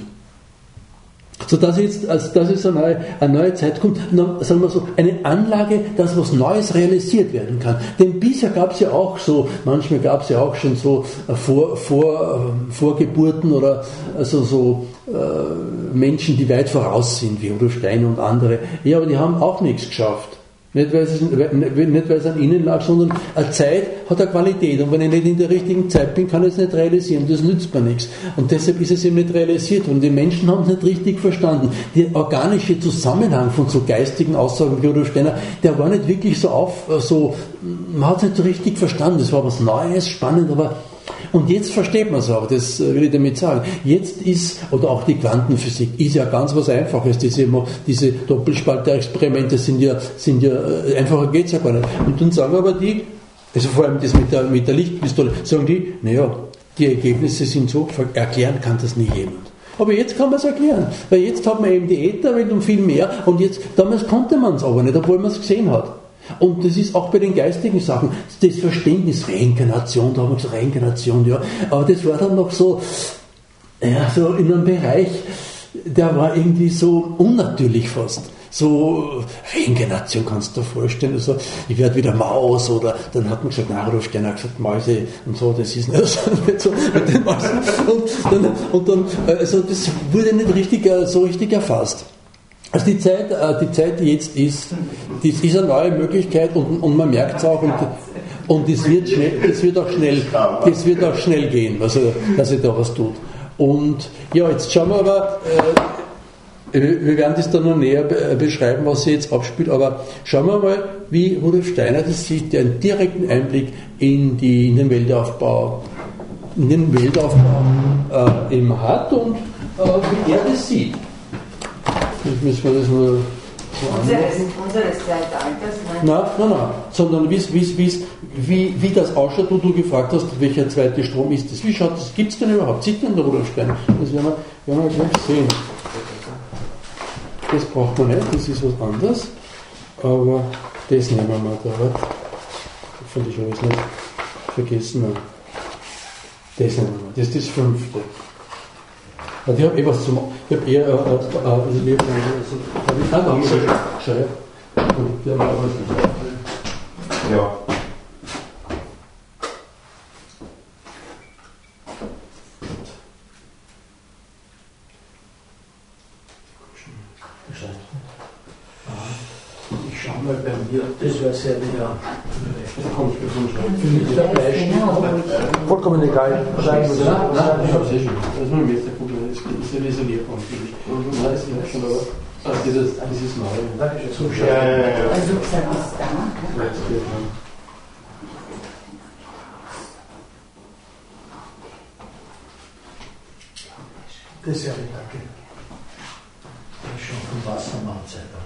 So dass jetzt, also dass jetzt eine neue, eine neue Zeit kommt, sagen wir so, eine Anlage, dass was Neues realisiert werden kann. Denn bisher gab es ja auch so, manchmal gab es ja auch schon so Vor, Vor, Vorgeburten oder also so äh, Menschen, die weit voraus sind, wie Rudolf Steiner und andere. Ja, aber die haben auch nichts geschafft. Nicht weil, es, nicht, weil es an ihnen lag, sondern eine Zeit hat eine Qualität. Und wenn ich nicht in der richtigen Zeit bin, kann ich es nicht realisieren. Das nützt mir nichts. Und deshalb ist es eben nicht realisiert. Und die Menschen haben es nicht richtig verstanden. Der organische Zusammenhang von so geistigen Aussagen wie Rudolf Steiner, der war nicht wirklich so auf, so, man hat es nicht so richtig verstanden. Das war was Neues, spannend, aber und jetzt versteht man es auch, das will ich damit sagen. Jetzt ist, oder auch die Quantenphysik, ist ja ganz was Einfaches. Diese, diese Doppelspalter-Experimente sind ja, sind ja, einfacher geht es ja gar nicht. Und dann sagen aber die, also vor allem das mit der, mit der Lichtpistole, sagen die, naja, die Ergebnisse sind so, erklären kann das nie jemand. Aber jetzt kann man es erklären, weil jetzt hat man eben die Ätherwelt und viel mehr und jetzt, damals konnte man es aber nicht, obwohl man es gesehen hat. Und das ist auch bei den geistigen Sachen, das Verständnis Reinkarnation, da haben wir gesagt Reinkarnation, ja, aber das war dann noch so, ja, so in einem Bereich, der war irgendwie so unnatürlich fast. So Reinkarnation kannst du dir vorstellen, also ich werde wieder Maus oder dann hat man gesagt, na, Rudolf Steiner hat gesagt, Mäuse und so, das ist nicht so mit den Mäusen. Und dann, und dann, also das wurde nicht richtig, so richtig erfasst. Also die Zeit, die Zeit jetzt ist, das ist eine neue Möglichkeit und, und man merkt es auch und, und das wird schnell, das wird auch schnell, das wird auch schnell gehen, also, dass sich da was tut. Und ja, jetzt schauen wir aber, äh, wir werden das dann noch näher beschreiben, was sich jetzt abspielt, aber schauen wir mal, wie Rudolf Steiner das sieht, der einen direkten Einblick in, die, in den Weltaufbau, in den Weltaufbau äh, eben hat und äh, wie er das sieht. Jetzt müssen wir das nur so unseres, unseres Zeitalters? Nein, nein, nein. Sondern wie's, wie's, wie's, wie, wie das ausschaut, wo du gefragt hast, welcher zweite Strom ist das? Wie schaut das? Gibt es denn überhaupt? Sieht denn der Rudolf Steiner? Das werden wir, werden wir gleich sehen. Das braucht man nicht, das ist was anderes. Aber das nehmen wir mal da. Hoffentlich habe ich es nicht vergessen. Das nehmen wir mal. Das ist das fünfte. Und ich habe eh was zum. Ich habe eher. Äh, äh, also, ich habe keine Ahnung. Schau her. Und der mal was. Ja. Ich schaue mal bei mir, das wäre sehr wieder. Für mich der Beispiel. Vollkommen egal. Nein, ich habe es eh schon. Das ist nur ein Messer, das ist ein Isolierpunkt für mich. Nein, ist ja schon, aber. Also dieses, dieses Neue. So schön. Ja, ja, ja. Also, gesagt, was da? Das wäre danke. Das ist schon vom Wassermann-Zeitalter.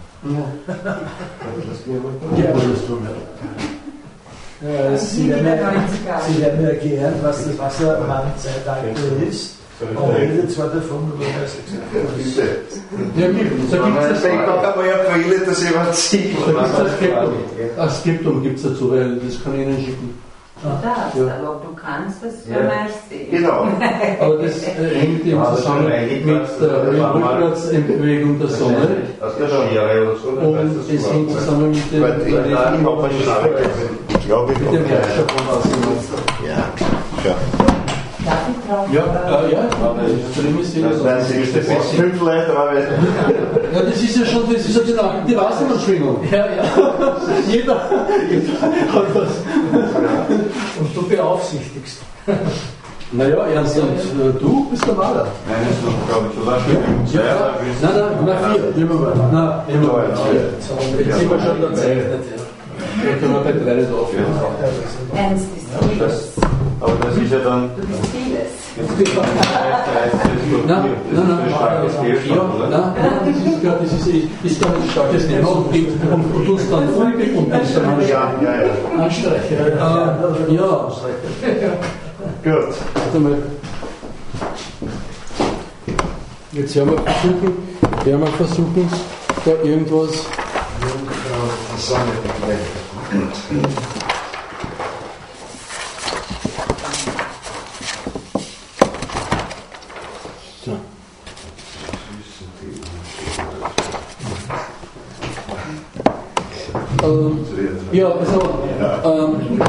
Ja. Ja, das tun wir. Ja, Sie werden mir erklären, was das Wassermann-Zeitalter ist. Und redet zwar davon, aber ich weiß nicht. Ja, gibt es. Ich denke noch einmal eine Brille, dass jemand sieht. Ein Skriptum gibt es dazu, weil das kann ich Ihnen schicken. Das, Ja. aber du kannst das Ja. ja mal sehen. Genau. Aber das äh, hängt eben zusammen mit der Rückwärtsbewegung der Sonne Aus der Schere oder so. und es hängt zusammen mit dem Weil ich da mit noch mal schnell glaube ich. dem Herrscher von Wassermann. Ja, ja. Darf ich drauf? Ja, äh, ja, das Problem ist Das weiß ich, das ist fünf Leute, aber ja, das ist ja schon, das ist ja genau die Wassermann-Schwingung. Ja, ja. Jeder, jeder hat was. Und du beaufsichtigst. Naja, Ernst, und äh, du bist der Maler. Nein, das ist noch, glaube ich, so lange. Ja, nein, nein, na vier. Nehmen wir mal. Na, nehmen wir mal. Jetzt sind wir schon da gezeichnet. Ja. Da können wir bei drei nicht aufhören. Ernst ist nichts. Aber das ist ja dann. Du bist vieles. Nein, nein, nein, das ist gar das ist, ist gar ein starkes Thema und, und, und uns dann folgen und uns dann anstreichen. Äh, ja, Gut. warte mal. Jetzt werden wir versuchen, werden wir versuchen, da irgendwas. So. Ähm, ja, also ähm,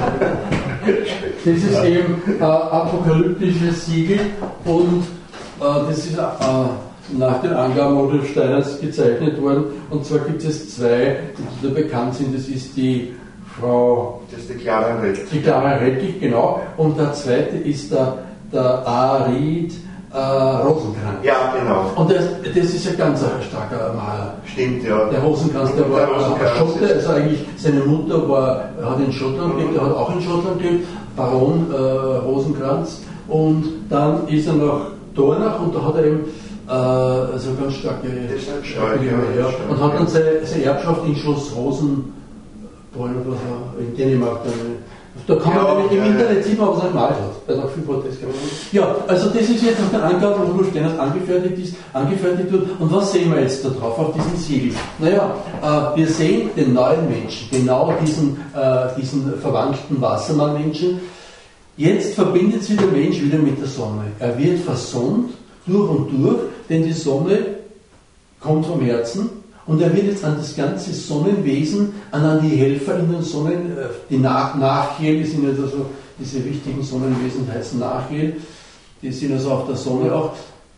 das ist eben äh, apokalyptisches Siegel und äh, das ist äh, nach den Angaben Rudolf Steiners gezeichnet worden. Und zwar gibt es zwei, die da bekannt sind. Das ist die Frau. Das ist die Clara Rettich. Die Clara Rettich, genau. Und der zweite ist der, der Arid äh, Rosenkranz. Ja, genau. Und das, das ist ein ganz starker Maler. Stimmt, ja. Der Rosenkranz, der war ein Schotte, also eigentlich seine Mutter war, hat in Schottland gelebt, er hat auch in Schottland gelebt, Baron äh, Rosenkranz. Und dann ist er nach Dornach und da hat er eben äh, also ganz starke starke ja, ja. Und hat dann seine, seine Erbschaft in Schloss Rosenbräu oder so in Dänemark dann. Da kann man ja, im ja, Internet sehen, was er gemalt hat. Er hat auch viel Protest gemacht. Ja, also das ist jetzt nach den Angaben, wo Rudolf Steiners angefertigt ist, angefertigt wird. Und was sehen wir jetzt da drauf auf diesem Siegel? Naja, äh, wir sehen den neuen Menschen, genau diesen, äh, diesen verwandten Wassermann-Menschen. Jetzt verbindet sich der Mensch wieder mit der Sonne. Er wird versonnt durch und durch, denn die Sonne kommt vom Herzen. Und er wird jetzt an das ganze Sonnenwesen, an, an die Helfer in den Sonnen, die Nach Nachhiel, die sind ja also diese wichtigen Sonnenwesen, die heißen Nachhiel, die sind also auf der Sonne auch.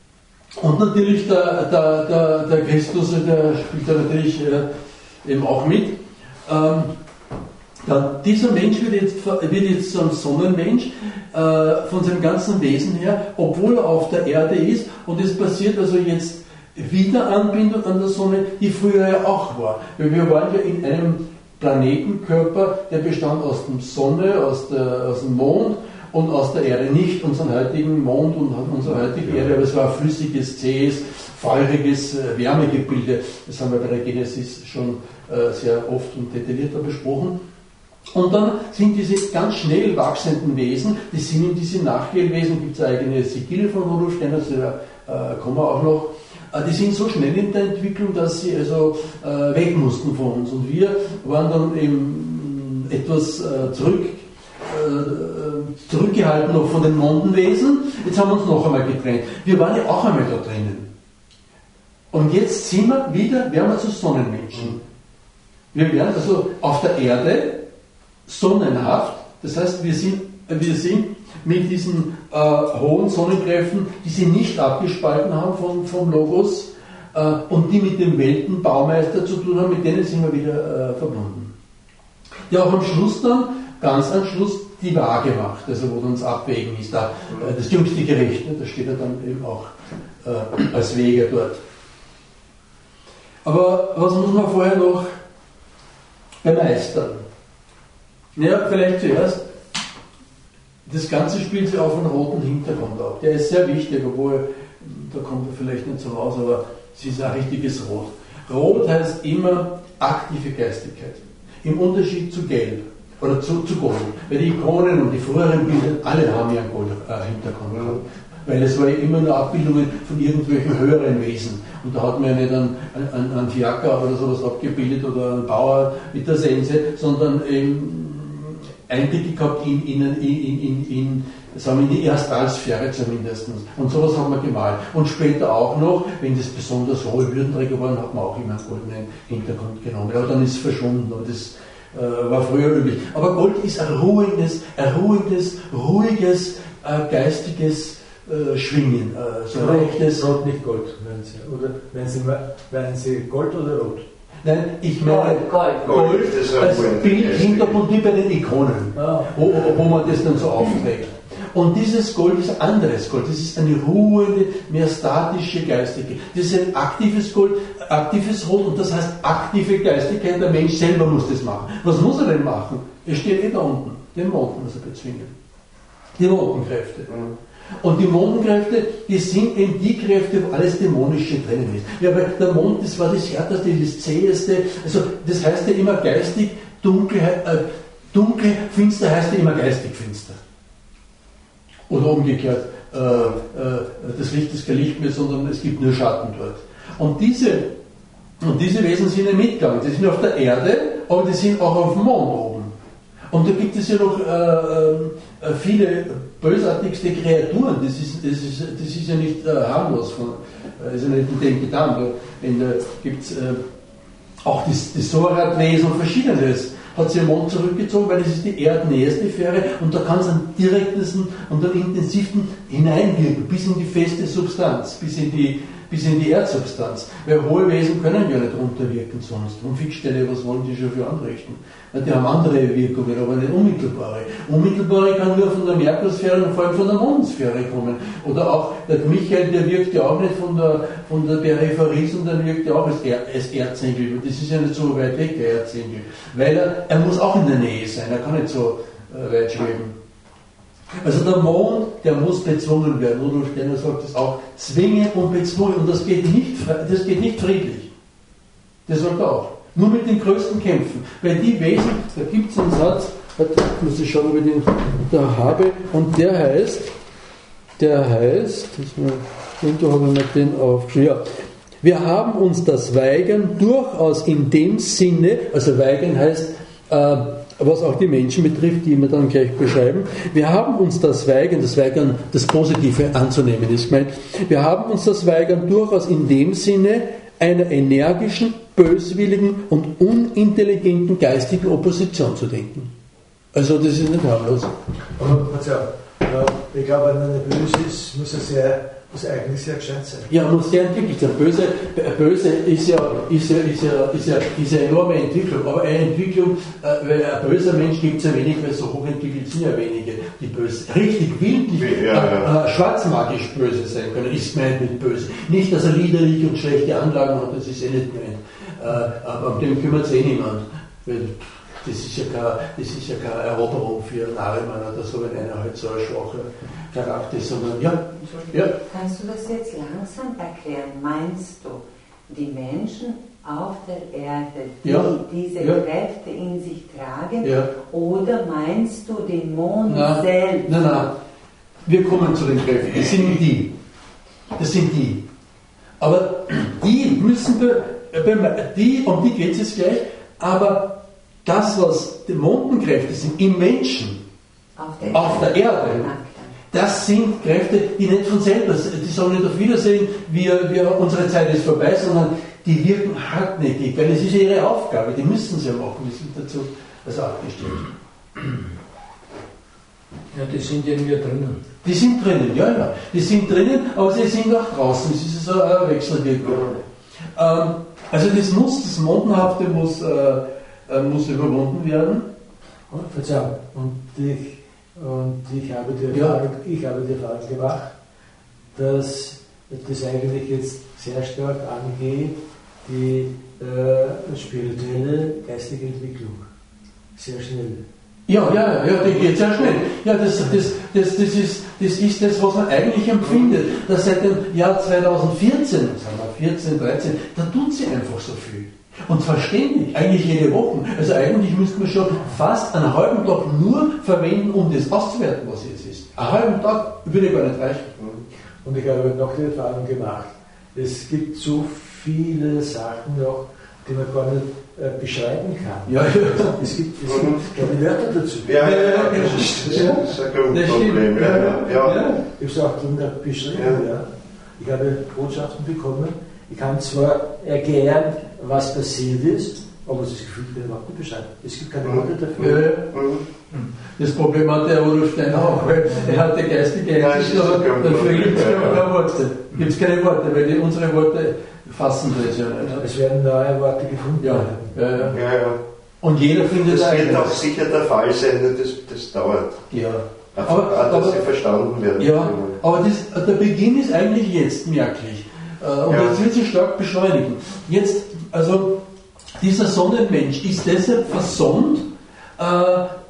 Und natürlich der, der, der, der Christus, der spielt da natürlich äh, eben auch mit. Ähm, dann, dieser Mensch wird jetzt, wird jetzt so ein Sonnenmensch äh, von seinem ganzen Wesen her, obwohl er auf der Erde ist. Und es passiert also jetzt Wiederanbindung an der Sonne, die früher ja auch war. Weil wir waren ja in einem Planetenkörper, der bestand aus der Sonne, aus, der, aus dem Mond und aus der Erde. Nicht unseren heutigen Mond und unsere heutige Erde, aber es war ein flüssiges, zähes, feuriges Wärmegebilde. Das haben wir bei der Genesis schon äh, sehr oft und detaillierter besprochen. Und dann sind diese ganz schnell wachsenden Wesen, die sind in diese Nachgehwesen, gibt es eigene Sigille von Rudolf Steiners, da äh, kommen wir auch noch. Die sind so schnell in der Entwicklung, dass sie also äh, weg mussten von uns. Und wir waren dann eben etwas äh, zurück, äh, zurückgehalten noch von den Mondenwesen. Jetzt haben wir uns noch einmal getrennt. Wir waren ja auch einmal da drinnen. Und jetzt sind wir wieder, werden wir zu Sonnenmenschen. Wir werden also auf der Erde sonnenhaft. Das heißt, wir sind, wir sind mit diesen äh, hohen Sonnenkräften, die sie nicht abgespalten haben vom, vom Logos äh, und die mit dem Weltenbaumeister zu tun haben, mit denen sind wir wieder äh, verbunden. Ja, auch am Schluss dann, ganz am Schluss, die Waage macht, also wo dann das Abwägen ist, da, äh, das jüngste Gericht, ne, das steht ja dann eben auch äh, als Wäger dort. Aber was muss man vorher noch bemeistern? Ja, vielleicht zuerst. Das Ganze spielt sich auf einen roten Hintergrund auf. Der ist sehr wichtig, obwohl, da kommt er vielleicht nicht so raus, aber es ist ein richtiges Rot. Rot heißt immer aktive Geistigkeit. Im Unterschied zu Gelb oder zu, zu Gold. Weil die Ikonen und die früheren Bilder, alle haben ja einen Gold-Hintergrund. Äh, Weil es war ja immer nur Abbildungen von irgendwelchen höheren Wesen. Und da hat man ja nicht einen, einen, einen Fiaker oder sowas abgebildet oder einen Bauer mit der Sense, sondern eben Einblicke gehabt in, in, in, in, in, sagen wir, in die Astralsphäre zumindest. Und sowas haben wir gemalt. Und später auch noch, wenn das besonders hohe Würdenträger waren, hat man auch immer einen goldenen Hintergrund genommen. Aber dann ist es verschwunden. Und das äh, war früher üblich. Aber Gold ist ein ruhiges, erruhigendes, ruhiges, äh, geistiges äh, Schwingen. Äh, so rechtes. Rot, nicht Gold, meinen Sie. Oder meinen Sie, meinen Sie Gold oder Rot? Nein, ich meine Gold, Gold, Gold als Bildhintergrund wie bei den Ikonen, ah. wo, wo man das dann so aufträgt. Und dieses Gold ist ein anderes Gold, das ist eine ruhende, mehr statische Geistige. Das ist ein aktives Gold, aktives Rot und das heißt aktive Geistigkeit, der Mensch selber muss das machen. Was muss er denn machen? Er steht eh da unten, den Mond muss er bezwingen. Die Mondenkräfte. Und die Mondenkräfte, die sind eben die Kräfte, wo alles Dämonische drinnen ist. Ja, weil der Mond, das war das härteste, das zäheste, also das heißt ja immer geistig, dunkel, äh, dunkel, finster heißt ja immer geistig finster. Oder umgekehrt, äh, äh, das Licht ist kein Licht mehr, sondern es gibt nur Schatten dort. Und diese, und diese Wesen sind ja mitgegangen, die sind auf der Erde, aber die sind auch auf dem Mond oben. Und da gibt es ja noch äh, äh, viele bösartigste Kreaturen, das ist, das ist, das ist ja nicht äh, harmlos, von, äh, ist ja nicht in dem getan. Da gibt es äh, auch das, das Sorat-Wesen und Verschiedenes, hat sich am Mond zurückgezogen, weil das ist die erdnäheste Sphäre und da kann es am direktesten und am intensivsten hineinwirken, bis in die feste Substanz, bis in die, bis in die Erdsubstanz. Weil hohe Wesen können ja nicht runterwirken sonst. Und Fixstelle, was wollen die schon für anrichten? Die haben andere Wirkungen, aber nicht unmittelbare. Unmittelbare kann nur von der Merkursphäre und vor allem von der Mondsphäre kommen. Oder auch der Michael, der wirkt ja auch nicht von der, von der Peripherie, sondern wirkt ja auch als, er, als Erzengel. Das ist ja nicht so weit weg, der Erzengel. Weil er, er muss auch in der Nähe sein, er kann nicht so äh, weit schweben. Also der Mond, der muss bezwungen werden. Rudolf Steiner sagt das auch, zwingen und bezwungen. Und das geht nicht, das geht nicht friedlich. Das sagt er auch. Nur mit den größten Kämpfen. Weil die Wesen, da gibt es einen Satz, da muss ich schauen, ob ich den da habe, und der heißt, der heißt, irgendwo habe ich mir den aufgeschrieben, ja, wir haben uns das Weigern durchaus in dem Sinne, also Weigern heißt, äh, was auch die Menschen betrifft, die wir dann gleich beschreiben, wir haben uns das Weigern, das Weigern, das Positive anzunehmen ist gemeint, wir haben uns das Weigern durchaus in dem Sinne einer energischen, böswilligen und unintelligenten geistigen Opposition zu denken. Also das ist nicht harmlos. Aber ich glaube, wenn er böse ist, muss er sehr, muss er eigentlich sehr gescheit sein. Ja, muss sehr entwickelt sein. Böse, böse ist ja, ist ja, ist ja, ist ja, ist ja eine enorme Entwicklung. Aber eine Entwicklung, äh, weil ein böser Mensch gibt es ja wenig, weil so hochentwickelt sind ja wenige, die böse, richtig willentlich, ja, ja. Äh, äh, schwarzmagisch böse sein können, ist meint mit böse. Nicht, dass er liederlich und schlechte Anlagen hat, das ist eh nicht gemeint. Äh, aber um den kümmert sich eh niemand. Weil das ist ja keine, das ist ja keine Eroberung für Naremann oder so, wenn einer halt so ein schwacher Charakter ist, sondern ja, ja. Kannst du das jetzt langsam erklären? Meinst du, die Menschen auf der Erde, die ja. diese ja. Kräfte in sich tragen, ja. oder meinst du den Mond na, selbst? Nein, nein, wir kommen zu den Kräften, das sind die. Das sind die. Aber die müssen wir, die, um die geht es jetzt gleich, aber das, was die Mondenkräfte sind im Menschen, auf der, auf der Erde, das sind Kräfte, die nicht von selber, die sagen nicht auf Wiedersehen, wir, wir, unsere Zeit ist vorbei, sondern die wirken hartnäckig, weil es ist ja ihre Aufgabe, die müssen sie ja machen, die sind dazu also abgestellt. Ja, die sind irgendwie drinnen. Die sind drinnen, ja, ja. Die sind drinnen, aber sie sind auch draußen, es ist so eine Wechselwirkung. Ähm, also das muss, das Mondenhafte muss äh, muss überwunden werden. Und, Verzeihung, und ich, und ich habe die ja. Frage, ich habe die Frage gemacht, dass das eigentlich jetzt sehr stark angeht, die äh, spirituelle geistige Entwicklung. Sehr schnell. Ja, ja, ja, die geht sehr schnell. Ja, das, das, das, das, ist, das ist das, was man eigentlich empfindet. Dass seit dem Jahr zweitausendvierzehn, sagen wir vierzehn, dreizehn, da tut sie einfach so viel. Und zwar ständig, eigentlich jede Woche. Also eigentlich müssten wir schon fast einen halben Tag nur verwenden, um das auszuwerten, was jetzt ist. Einen halben Tag würde gar nicht reichen. Und ich habe noch die Erfahrung gemacht, es gibt so viele Sachen noch, die man gar nicht äh, beschreiben kann. Ja, ja. Es gibt, es gibt keine Wörter dazu. Ja, ja, ja, das ist, das ist ein Grundproblem. Ja, ja, ja. Ja, ich habe es auch beschrieben. Ja. Ja. Ich habe Botschaften bekommen. Ich kann zwar erklären, was passiert ist, aber das Gefühl kann ich überhaupt nicht beschreiben. Es gibt keine Worte dafür. Ja. Das Problem hat der Rudolf Steiner auch, weil er hatte geistige Einsicht, aber dafür gibt es keine Worte. Gibt es keine Worte, weil die, unsere Worte fassen das ja nicht. Es werden neue Worte gefunden. Ja, ja, ja. ja, ja. Und jeder findet das wird auch sicher der Fall sein, nur das, das dauert. Ja. Aber, aber, dass sie verstanden werden. Ja, aber das, der Beginn ist eigentlich jetzt merklich. Und ja. Jetzt wird sich stark beschleunigen. Jetzt, also dieser Sonnenmensch ist deshalb versonnt, äh,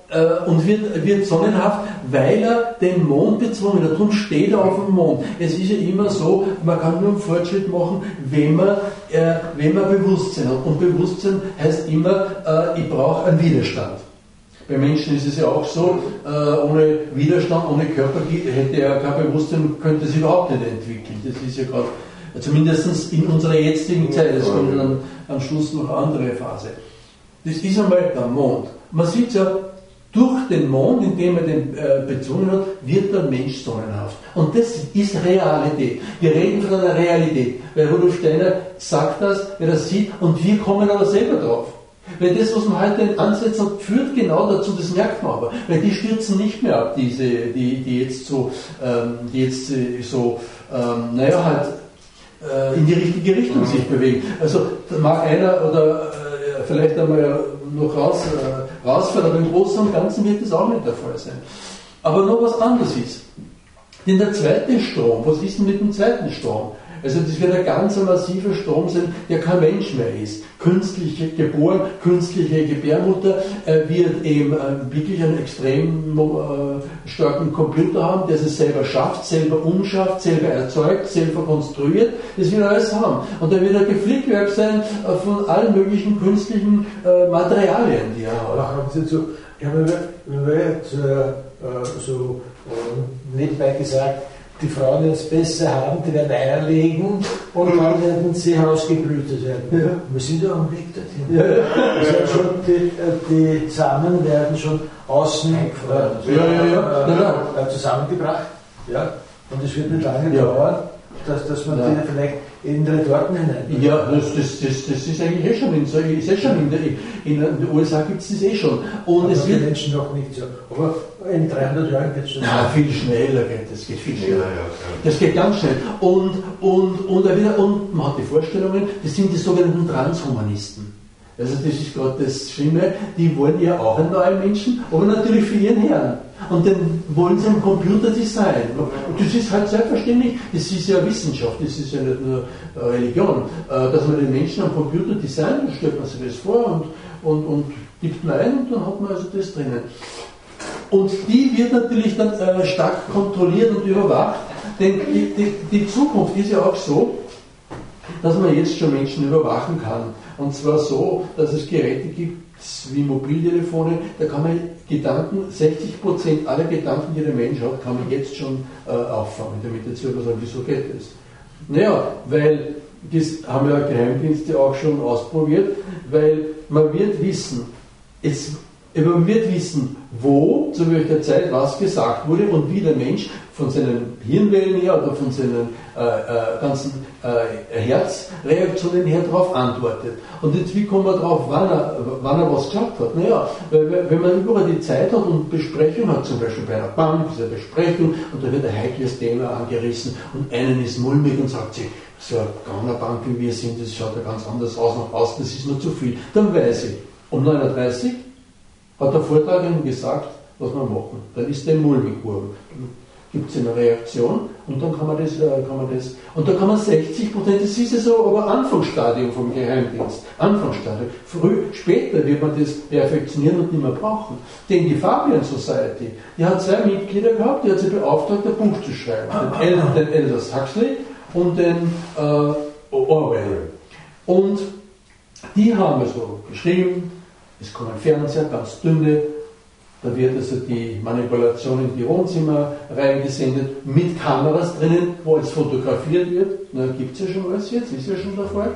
äh, und wird, wird sonnenhaft, weil er den Mond bezwungen hat. Darum steht er auf dem Mond. Es ist ja immer so, man kann nur einen Fortschritt machen, wenn man, äh, wenn man Bewusstsein hat. Und Bewusstsein heißt immer, äh, ich brauche einen Widerstand. Bei Menschen ist es ja auch so, äh, ohne Widerstand, ohne Körper hätte er kein Bewusstsein, könnte es überhaupt nicht entwickeln. Das ist ja gerade, zumindest in unserer jetzigen Zeit, es kommt dann am Schluss noch eine andere Phase. Das ist einmal der Mond. Man sieht ja, durch den Mond, indem er den äh, bezwungen hat, wird der Mensch sonnenhaft. Und das ist Realität. Wir reden von einer Realität. Weil Rudolf Steiner sagt das, wer das sieht, und wir kommen aber selber drauf. Weil das, was man heute in Ansätzen hat, führt genau dazu, das merkt man aber. Weil die stürzen nicht mehr ab, diese, die, die jetzt so, ähm, die jetzt äh, so, ähm, naja, halt, äh, in die richtige Richtung sich bewegen. Also, da mag einer oder äh, vielleicht einmal noch raus, äh, rausfällt, aber im Großen und Ganzen wird das auch nicht der Fall sein. Aber noch was anderes ist. Denn der zweite Strom, was ist denn mit dem zweiten Strom? Also das wird ein ganz massiver Strom sein, der kein Mensch mehr ist. Künstlich geboren, künstliche Gebärmutter äh, wird eben äh, wirklich einen extrem äh, starken Computer haben, der es selber schafft, selber umschafft, selber erzeugt, selber konstruiert. Das wird er alles haben. Und da wird ein Geflickwerk sein äh, von allen möglichen künstlichen äh, Materialien, die er hat. Aber haben Sie so, ich habe jetzt äh, so äh, nebenbei gesagt, die Frauen, die es besser haben, die werden Eier legen und dann werden sie ausgeblütet werden. Ja. Wir sind ja am Weg dorthin. Ja. Also schon die, die Samen werden schon außen äh, ja, ja, ja. Äh, ja, ja. zusammengebracht. Ja. Und es wird nicht lange ja. dauern, dass, dass man ja. die vielleicht in Retorten hinein. Ja, das, das, das, das ist eigentlich eh schon in, ist eh schon in, der, in den U S A gibt es das eh schon. Und aber es wird die Menschen noch nicht so. Aber in dreihundert Jahren geht es schon. Ja, viel schneller geht das, geht viel schneller. Ja, ja, ja. Das geht ganz schnell. Und, und, und, wieder, und man hat die Vorstellungen, das sind die sogenannten Transhumanisten. Also das ist gerade das Schlimme, die wollen ja auch einen neuen Menschen, aber natürlich für ihren Herrn. Und dann wollen sie einen Computer designen. Und das ist halt selbstverständlich, das ist ja Wissenschaft, das ist ja nicht nur Religion, dass man den Menschen am Computer designt, dann stellt man sich das vor und, und, und tippt man ein und dann hat man also das drinnen. Und die wird natürlich dann äh, stark kontrolliert und überwacht, denn die, die, die Zukunft ist ja auch so, dass man jetzt schon Menschen überwachen kann. Und zwar so, dass es Geräte gibt, wie Mobiltelefone, da kann man Gedanken, sechzig Prozent aller Gedanken, die der Mensch hat, kann man jetzt schon äh, auffangen. Damit jetzt selber sagen, wieso geht das? Naja, weil, das haben ja Geheimdienste auch schon ausprobiert, weil man wird wissen, es, man wird wissen, wo, zu welcher Zeit was gesagt wurde und wie der Mensch von seinen Hirnwellen her oder von seinen äh, äh, ganzen äh, Herzreaktionen her darauf antwortet. Und jetzt, wie kommt man drauf, wann er, wann er was gesagt hat? Naja, weil, wenn man überall die Zeit hat und Besprechung hat, zum Beispiel bei einer Bank, ist eine Besprechung und da wird ein heikles Thema angerissen und einen ist mulmig und sagt sich, so eine Gaunerbank wie wir sind, das schaut ja ganz anders aus nach außen, das ist nur zu viel. Dann weiß ich, um neun Uhr dreißig hat der Vortragende gesagt, was wir machen. Dann ist der mulmig geworden. Gibt es eine Reaktion und dann kann man das, äh, kann man das, und da kann man sechzig Prozent, das ist ja so, aber Anfangsstadium vom Geheimdienst, Anfangsstadium. Früh, später wird man das perfektionieren und nicht mehr brauchen. Denn die Fabian Society, die hat zwei Mitglieder gehabt, die hat sie beauftragt, ein Buch zu schreiben. Den, El, den Aldous Huxley und den äh, Orwell. Und die haben also geschrieben, es kommen Fernseher, ganz dünne, da wird also die Manipulation in die Wohnzimmer reingesendet, mit Kameras drinnen, wo es fotografiert wird. Na, gibt es ja schon alles jetzt, ist ja schon der Fall.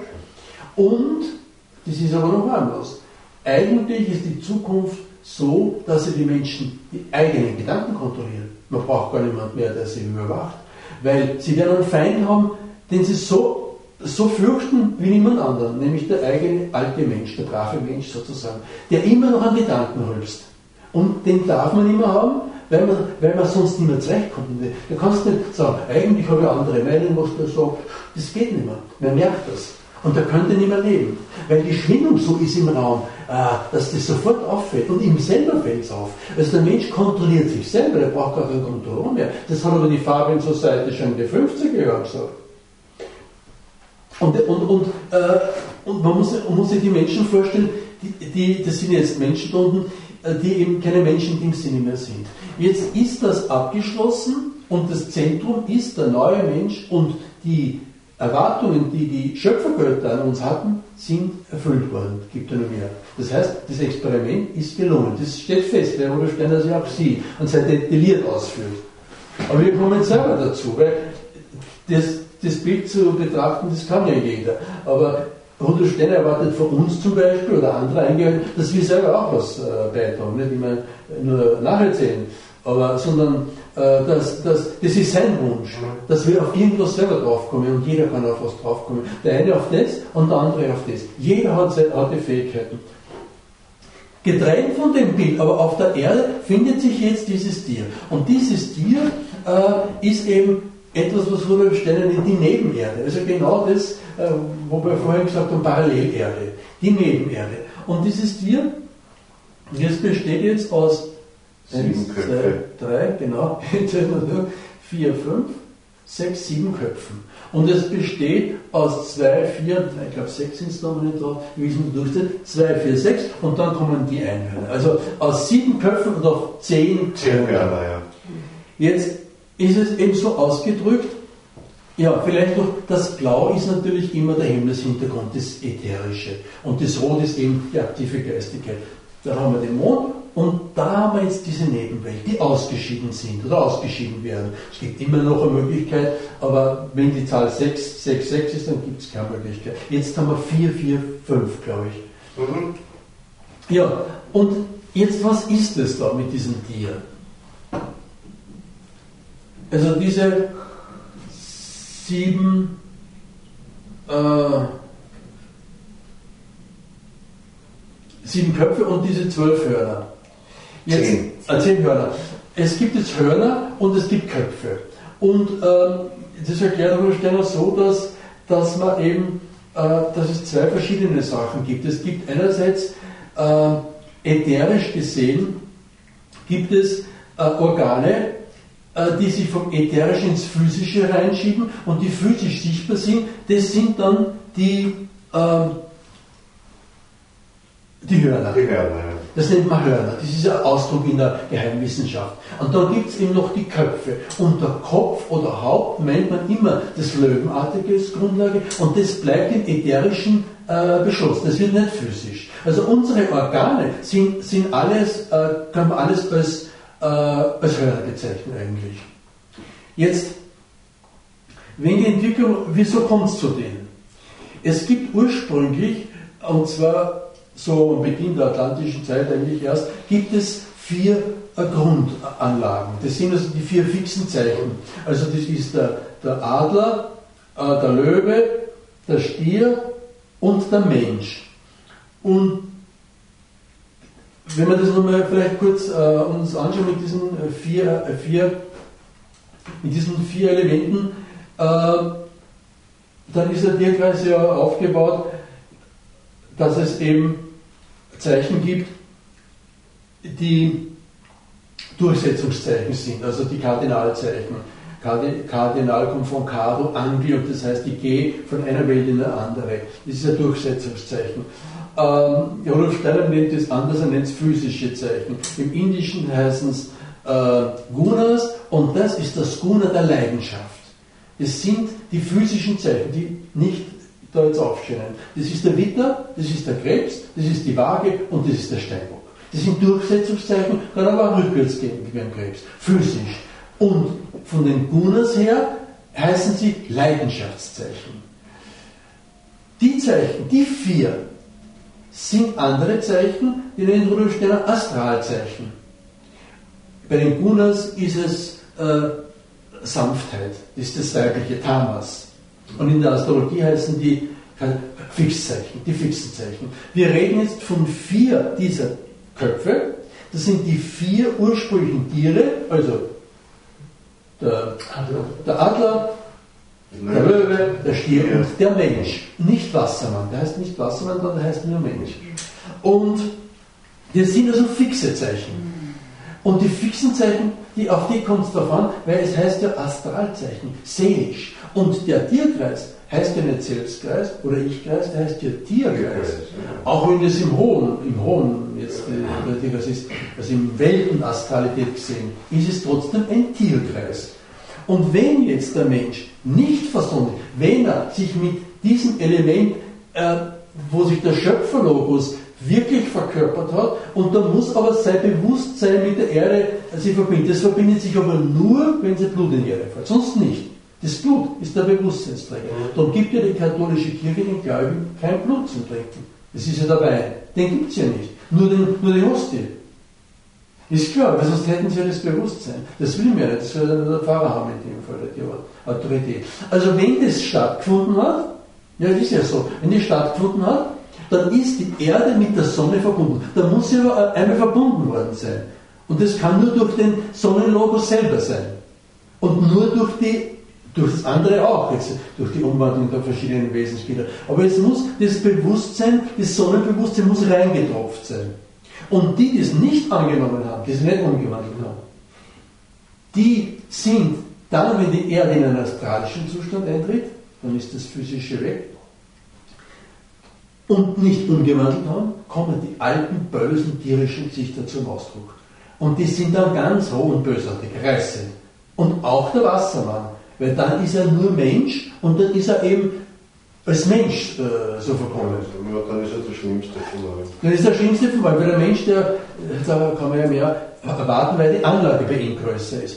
Und, das ist aber noch anders, eigentlich ist die Zukunft so, dass sie die Menschen die eigenen Gedanken kontrollieren. Man braucht gar niemand mehr, der sie überwacht. Weil sie werden einen Feind haben, den sie so, so fürchten wie niemand anderen, nämlich der eigene alte Mensch, der brave Mensch sozusagen, der immer noch an Gedanken rülpst. Und den darf man immer haben, weil man, weil man sonst nicht mehr zurechtkommt. Du kannst nicht sagen, eigentlich habe ich eine andere Meinung, was du sagst. Das geht nicht mehr. Man merkt das. Und da könnte nicht mehr leben. Weil die Schwingung so ist im Raum, dass das sofort auffällt. Und ihm selber fällt es auf. Also der Mensch kontrolliert sich selber, der braucht gar keine Kontrolle mehr. Das hat aber die Fabian Society schon in den fünfziger Jahren gesagt. Und, und, und, äh, und man muss, man muss sich die Menschen vorstellen, die, die, das sind jetzt Menschen unten, die eben keine Menschen in dem Sinne mehr sind. Jetzt ist das abgeschlossen und das Zentrum ist der neue Mensch und die Erwartungen, die die Schöpfergötter an uns hatten, sind erfüllt worden. Gibt ja noch mehr. Das heißt, das Experiment ist gelungen. Das steht fest, weil Rudolf Steiner das ja auch Sie und sehr detailliert ausführt. Aber wir kommen selber dazu, weil das, das Bild zu betrachten, das kann ja jeder. Aber Rudolf Steiner erwartet von uns zum Beispiel oder andere eingehört, dass wir selber auch was äh, beitragen, nicht immer nur nacherzählen, aber, sondern äh, dass, dass, das ist sein Wunsch, dass wir auf irgendwas selber draufkommen und jeder kann auf was draufkommen. Der eine auf das und der andere auf das. Jeder hat seine Art die Fähigkeiten. Getrennt von dem Bild, aber auf der Erde findet sich jetzt dieses Tier. Und dieses Tier äh, ist eben etwas, was Rudolf Steiner nennt, die Nebenerde. Also genau das, äh, wo wir vorhin gesagt haben, Parallelerde, die Nebenerde. Und dieses Tier, das besteht jetzt aus sieben Köpfe. zwei, drei, genau, vier, fünf, sechs, sieben Köpfen. Und es besteht aus zwei, vier, ich glaube sechs sind es noch nicht drauf, wie es mir durchsteht, zwei, vier, sechs und dann kommen die Einhörner. Also aus sieben Köpfen und auf zehn Hörner. Ja. Jetzt ist es eben so ausgedrückt, ja, vielleicht noch, das Blau ist natürlich immer der Himmelshintergrund, das Ätherische. Und das Rot ist eben die aktive Geistigkeit. Da haben wir den Mond und da haben wir jetzt diese Nebenwelt, die ausgeschieden sind oder ausgeschieden werden. Es gibt immer noch eine Möglichkeit, aber wenn die Zahl sechs, sechs, sechs ist, dann gibt es keine Möglichkeit. Jetzt haben wir vier, vier, fünf, glaube ich. Mhm. Ja, und jetzt, was ist es da mit diesem Tier? Also diese sieben äh, sieben Köpfe und diese zwölf Hörner. Jetzt, zehn. Äh, zehn Hörner. Es gibt jetzt Hörner und es gibt Köpfe. Und ähm, das erklärt Rudolf Steiner so, dass, dass man eben, äh, dass es zwei verschiedene Sachen gibt. Es gibt einerseits äh, ätherisch gesehen gibt es äh, Organe, die sich vom Ätherischen ins Physische reinschieben und die physisch sichtbar sind, das sind dann die, äh, die Hörner. Die Hörner, ja. Das nennt man Hörner. Das ist ein Ausdruck in der Geheimwissenschaft. Und dann gibt es eben noch die Köpfe. Und der Kopf oder Haupt meint man immer das Löwenartige als Grundlage und das bleibt im Ätherischen äh, beschlossen. Das wird nicht physisch. Also unsere Organe sind, sind alles, äh, kann man alles als als Hörner bezeichnen eigentlich. Jetzt, wenn die Entwicklung, wieso kommt es zu denen? Es gibt ursprünglich, und zwar so am Beginn der atlantischen Zeit eigentlich erst, gibt es vier äh, Grundanlagen. Das sind also die vier fixen Zeichen. Also das ist der, der Adler, äh, der Löwe, der Stier und der Mensch. Und wenn wir das nochmal vielleicht kurz äh, uns anschauen mit diesen vier, äh, vier, mit diesen vier Elementen, äh, dann ist der Tierkreis ja aufgebaut, dass es eben Zeichen gibt, die Durchsetzungszeichen sind, also die Kardinalzeichen. Kardinal kommt von Cardo, Angel, und das heißt, ich gehe von einer Welt in eine andere. Das ist ein Durchsetzungszeichen. Ähm, Rudolf Steiner nennt es anders, er nennt es physische Zeichen. Im Indischen heißen es äh, Gunas und das ist das Guna der Leidenschaft. Das sind die physischen Zeichen, die nicht da jetzt aufscheinen. Das ist der Widder, das ist der Krebs, das ist die Waage und das ist der Steinbock. Das sind Durchsetzungszeichen, kann aber auch rückwärts gehen wie beim Krebs, physisch. Und von den Gunas her heißen sie Leidenschaftszeichen. Die Zeichen, die vier, sind andere Zeichen, die nennen Rudolf Steiner Astralzeichen. Bei den Gunas ist es äh, Sanftheit, das ist das weibliche Tamas. Und in der Astrologie heißen die Fixzeichen, die fixen Zeichen. Wir reden jetzt von vier dieser Köpfe, das sind die vier ursprünglichen Tiere, also der, der Adler, der Löwe, der Stier und der Mensch. Nicht Wassermann, der heißt nicht Wassermann, sondern der heißt nur Mensch. Und das sind also fixe Zeichen. Und die fixen Zeichen, die, auf die kommt es drauf an, weil es heißt ja Astralzeichen, seelisch. Und der Tierkreis heißt ja nicht Selbstkreis oder Ich-Kreis, der heißt ja Tierkreis. Auch wenn das im Hohen, im Hohen jetzt äh, das ist, also im Weltenastralität gesehen, ist es trotzdem ein Tierkreis. Und wenn jetzt der Mensch nicht versonnen ist, wenn er sich mit diesem Element, äh, wo sich der Schöpferlogos wirklich verkörpert hat, und dann muss aber sein Bewusstsein mit der Erde sich verbinden. Das verbindet sich aber nur, wenn sein Blut in die Erde fällt, sonst nicht. Das Blut ist der Bewusstseinsträger. Darum gibt ja die katholische Kirche den Gläubigen kein Blut zum Trinken. Das ist ja der Wein. Den gibt es ja nicht. Nur, den, nur die Hostie. Ist klar, weil sonst hätten sie ja das Bewusstsein. Das will mir nicht. Das soll dann der Pfarrer haben in dem Fall, die Autorität. Also wenn das stattgefunden hat, ja, das ist ja so, wenn das stattgefunden hat, dann ist die Erde mit der Sonne verbunden. Da muss sie aber einmal verbunden worden sein. Und das kann nur durch den Sonnenlogos selber sein. Und nur durch die durch das andere auch, jetzt, durch die Umwandlung der verschiedenen Wesensbilder. Aber es muss das Bewusstsein, das Sonnenbewusstsein muss reingetropft sein. Und die, die es nicht angenommen haben, die es nicht umgewandelt haben, die sind dann, wenn die Erde in einen astralischen Zustand eintritt, dann ist das Physische weg, und nicht umgewandelt haben, kommen die alten, bösen, tierischen Gesichter zum Ausdruck. Und die sind dann ganz roh und bösartig, reißend. Und auch der Wassermann. Weil dann ist er nur Mensch und dann ist er eben als Mensch äh, so verkommen. Ja, dann ist er der Schlimmste von allen. Dann ist er der Schlimmste von allen, weil der Mensch, der, da kann man ja mehr erwarten, weil die Anlage bei ihm größer ist.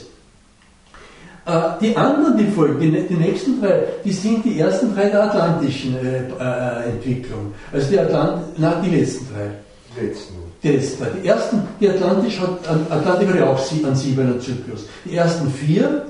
Äh, die anderen, die folgen, die, die nächsten drei, die sind die ersten drei der atlantischen äh, äh, Entwicklung. Also die Atlant, na, die letzten drei. Die letzten. Die letzten drei. Die ersten, die Atlantisch hat, Atlantik hat ja auch einen siebener Zyklus. Die ersten vier,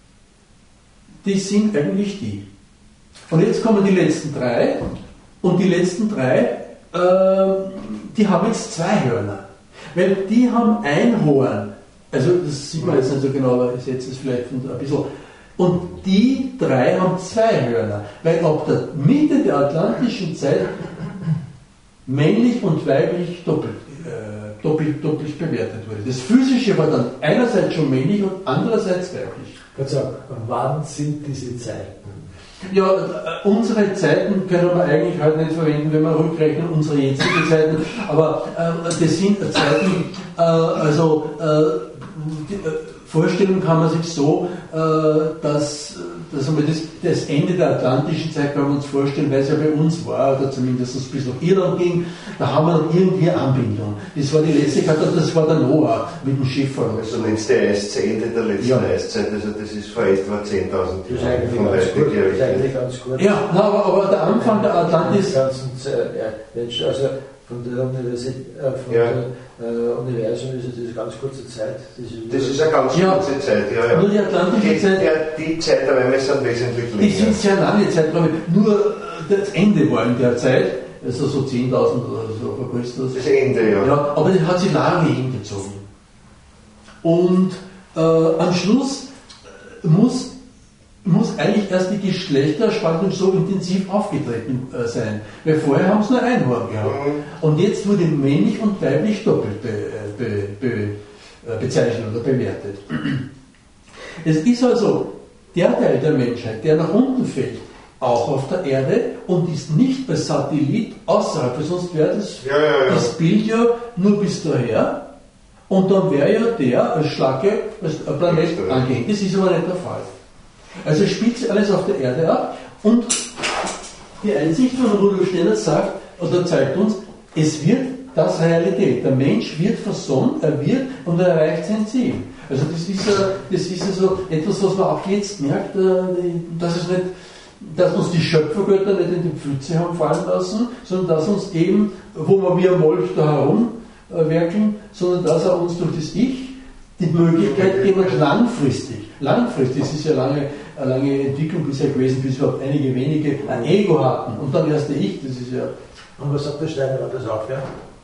die sind eigentlich die. Und jetzt kommen die letzten drei, und die letzten drei, äh, die haben jetzt zwei Hörner. Weil die haben ein Horn. Also das sieht man jetzt nicht so genau, aber ich setze es vielleicht ein bisschen. Und die drei haben zwei Hörner. Weil ab der Mitte der atlantischen Zeit männlich und weiblich doppelt, äh, doppelt, doppelt bewertet wurde. Das Physische war dann einerseits schon männlich und andererseits weiblich. Also, wann sind diese Zeiten? Ja, unsere Zeiten können wir eigentlich heute nicht verwenden, wenn wir rückrechnen, unsere jetzigen Zeiten, aber äh, das sind Zeiten, äh, also äh, die, äh, vorstellen kann man sich so, äh, dass, dass wir das, das Ende der atlantischen Zeit können wir uns vorstellen, weil es ja bei uns war, oder zumindest bis nach Irland ging, da haben wir dann irgendwie Anbindung. Das war die letzte Katastrophe, das war der Noah mit dem Schiff. Also letzte Eiszeit, Ende der letzten ja. Eiszeit, also das ist vor etwa zehntausend Jahren. Das ist eigentlich, ganz, gut, das ist eigentlich ganz gut. Ja, na, aber, aber der Anfang der Atlantis... Ganzen, äh, also von der Universität, äh, von ja. der äh, Universum ist es ganz kurze Zeit. Das ist, das ist eine ganz ja. kurze Zeit, ja, ja. Nur die atlantische die, Zeit... Ja, die Zeiträume sind wesentlich länger. Die sind sehr lange Zeiträume, nur das Ende war in der Zeit, also so zehntausend oder so vor Christus. Das Ende, ja. ja. Aber das hat sich lange hingezogen. Und äh, am Schluss muss, muss eigentlich erst die Geschlechterspaltung so intensiv aufgetreten äh, sein. Weil vorher haben sie nur ein Horn gehabt. Mhm. Und jetzt wurde männlich und weiblich doppelt be, be, be, bezeichnet oder bewertet. Es ist also der Teil der Menschheit, der nach unten fällt, auch auf der Erde und ist nicht als Satellit außerhalb, weil sonst wäre das, ja, ja, ja. das Bild ja nur bis daher und dann wäre ja der als Schlacke, als Planet angehängt. Das ist aber nicht der Fall. Also spielt sich alles auf der Erde ab und die Einsicht von Rudolf Steiner sagt oder zeigt uns, es wird das Realität. Der Mensch wird versöhnt, er wird und er erreicht sein Ziel. Also das ist, das ist also etwas, was man auch jetzt merkt, dass es nicht, dass uns die Schöpfergötter nicht in die Pfütze haben fallen lassen, sondern dass uns eben, wo wir wie ein Molch da herumwerkeln, sondern dass er uns durch das Ich die Möglichkeit geben hat, langfristig, langfristig, das ist ja lange, eine lange Entwicklung bisher gewesen, bis überhaupt einige wenige ein Ego hatten und dann erst der Ich, das ist ja... Und was sagt der Steiner, war das auch, ja?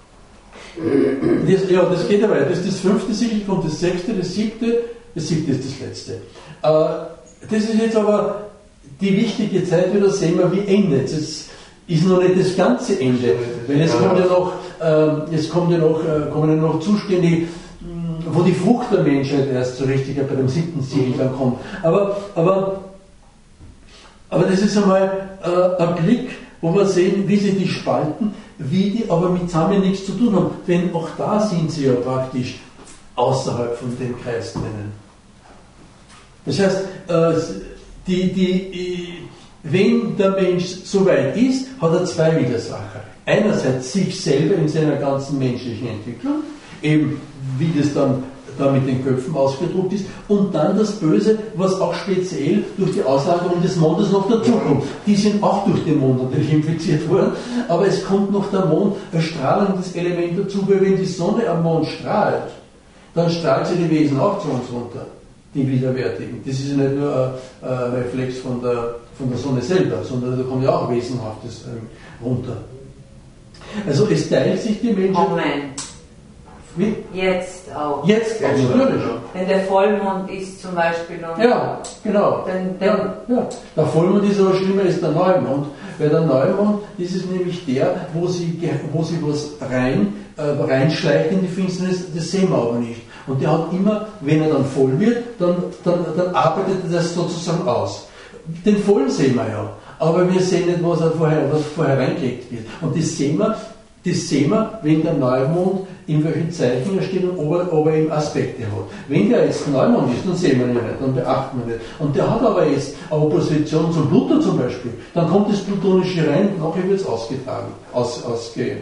Das, ja, das geht ja weiter. Das ist das fünfte Siegel, kommt das sechste, das siebte, das siebte ist das letzte. Äh, das ist jetzt aber die wichtige Zeit, wieder sehen wir, wie endet es. Es ist noch nicht das ganze Ende, weil es kommt ja noch, äh, es kommt ja noch, äh, kommen ja noch Zustände, wo die Frucht der Menschheit erst so richtig bei dem siebten Siegel dann kommt. Aber, aber, aber das ist einmal äh, ein Blick, wo wir sehen, wie sie die spalten, wie die aber mit zusammen nichts zu tun haben. Denn auch da sind sie ja praktisch außerhalb von dem Kreis drinnen. Das heißt, äh, die, die, wenn der Mensch so weit ist, hat er zwei Widersacher. Einerseits sich selber in seiner ganzen menschlichen Entwicklung, eben wie das dann da mit den Köpfen ausgedruckt ist, und dann das Böse, was auch speziell durch die Auslagerung des Mondes noch dazukommt. Die sind auch durch den Mond natürlich impliziert worden, aber es kommt noch der Mond, ein strahlendes Element dazu, weil wenn die Sonne am Mond strahlt, dann strahlt sie die Wesen auch zu uns runter, die Widerwärtigen. Das ist ja nicht nur ein, ein Reflex von der, von der Sonne selber, sondern da kommt ja auch Wesenhaftes ähm, runter. Also es teilt sich die Menschen... Moment. Wie? Jetzt auch. Jetzt auch, natürlich. Wenn der Vollmond ist zum Beispiel noch... Ja, genau. Dann, dann ja, ja. Der Vollmond ist aber schlimmer als der Neumond, weil der Neumond, das ist nämlich der, wo sie, wo sie was rein, äh, reinschleicht in die Finsternis, das sehen wir aber nicht. Und der hat immer, wenn er dann voll wird, dann, dann, dann arbeitet er das sozusagen aus. Den vollen sehen wir ja, aber wir sehen nicht, was, er vorher, was vorher reingelegt wird. Und das sehen wir, das sehen wir, wenn der Neumond in welchen Zeichen er steht und ob er, ob er eben Aspekte hat. Wenn der jetzt Neumond ist, dann sehen wir ihn nicht, dann beachten wir nicht. Und der hat aber jetzt eine Opposition zum Pluto zum Beispiel, dann kommt das Plutonische rein und nachher wird es ausgetragen, aus, ausge,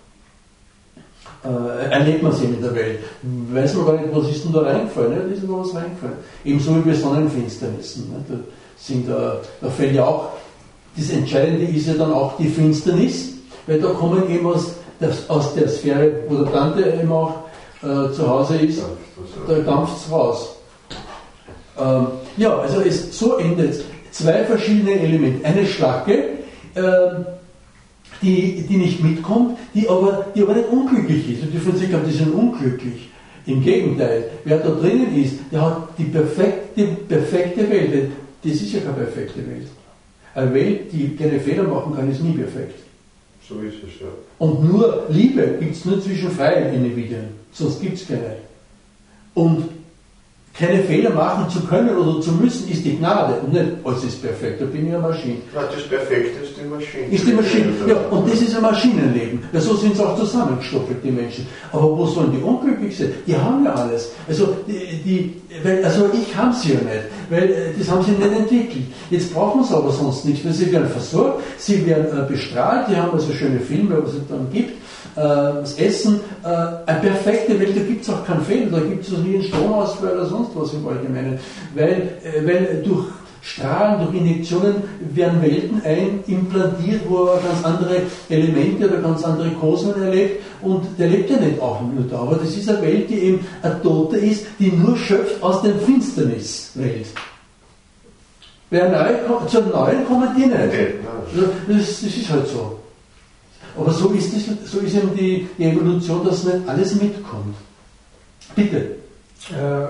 äh, erlebt man es eben in der Welt. Weiß man gar nicht, was ist denn da reingefallen? Ja, da ist aber was reingefallen. Ebenso wie bei Sonnenfinsternissen. Ne? Da, sind, da, da fällt ja auch, das Entscheidende ist ja dann auch die Finsternis, weil da kommen eben aus der, aus der Sphäre, wo der Tante eben auch äh, zu Hause ist, da dampft es raus. Ähm, ja, also es, so endet es. Zwei verschiedene Elemente. Eine Schlacke, äh, die, die nicht mitkommt, die aber, die aber nicht unglücklich ist. Und die von sich glauben, die sind unglücklich. Im Gegenteil, wer da drinnen ist, der hat die perfekte, perfekte Welt. Das ist ja keine perfekte Welt. Eine Welt, die keine Fehler machen kann, ist nie perfekt. So ist es, ja. Und nur Liebe gibt es nur zwischen freien Individuen, sonst gibt es keine. Und keine Fehler machen zu können oder zu müssen, ist die Gnade. Und nicht, alles ist perfekt, da bin ich eine Maschine. Ja, das Perfekte ist die Maschine. Ist die Maschine, ja, und das ist ein Maschinenleben. Ja, so sind sie auch zusammengestoppelt, die Menschen. Aber wo sollen die unglücklich sein? Die haben ja alles. Also, die, die, weil, also ich habe sie ja nicht, weil das haben sie nicht entwickelt. Jetzt brauchen sie aber sonst nichts, weil sie werden versorgt, sie werden äh, bestrahlt, die haben also schöne Filme, was es dann gibt. Das Essen, äh, eine perfekte Welt, da gibt es auch keinen Fehler, da gibt es nie einen Stromausfall oder sonst was im Allgemeinen, weil, äh, weil durch Strahlen, durch Injektionen werden Welten einimplantiert, wo er ganz andere Elemente oder ganz andere Kosmen erlebt, und der lebt ja nicht auch nur da, aber das ist eine Welt, die eben eine Tote ist, die nur schöpft aus der Finsterniswelt. Wer neu, zur Neuen kommen die nicht. Das, das ist halt so. Aber so ist, das, so ist eben die, die Evolution, dass nicht alles mitkommt. Bitte. Äh,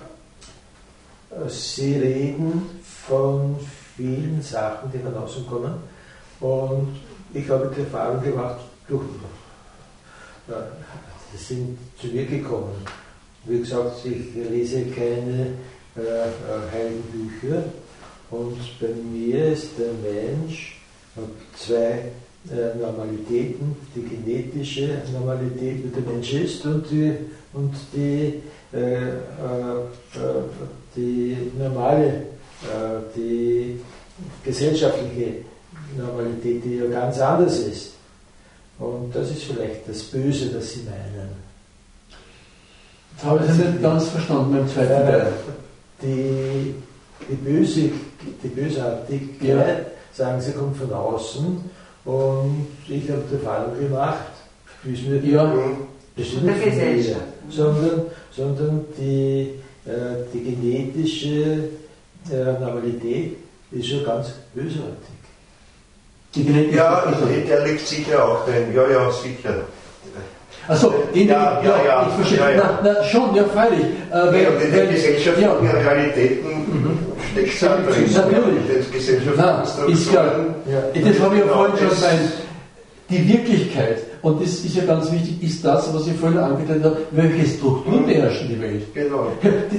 Sie reden von vielen Sachen, die von außen kommen. Und ich habe die Erfahrung gemacht, durch, äh, die sind zu mir gekommen. Wie gesagt, ich lese keine äh, heiligen Bücher. Und bei mir ist der Mensch zwei Normalitäten, die genetische Normalität, wie der Mensch ist, und die, und die, äh, äh, die normale, äh, die gesellschaftliche Normalität, die ja ganz anders ist. Und das ist vielleicht das Böse, das Sie meinen. Das habe ich nicht ganz verstanden beim zweiten Teil. Die, die, Böse, die Bösartigkeit, ja, sagen Sie, kommt von außen. Und ich habe die Erfahrung gemacht, wie es mir ja, bestimmt nicht von mir, sondern, sondern die, äh, die genetische äh, Normalität ist schon ganz bösartig. Die genetische ja, der liegt sicher auch drin. Ja, ja, sicher. Achso, in ja, ja, ja, ja, ich verstehe. Ja, ja. Na, na, schon, ja, freilich. Äh, weil, ja, und in den gesellschaftlichen ja. Realitäten mhm. steckt es halt drin. Natürlich. Das Gesellschaftskonstruktion. Ist klar. Ja. Das habe ich ja vorhin schon gemeint. die Wirklichkeit, und das ist ja ganz wichtig, ist das, was ich vorhin angedeutet habe, welche Struktur beherrscht die Welt. Genau.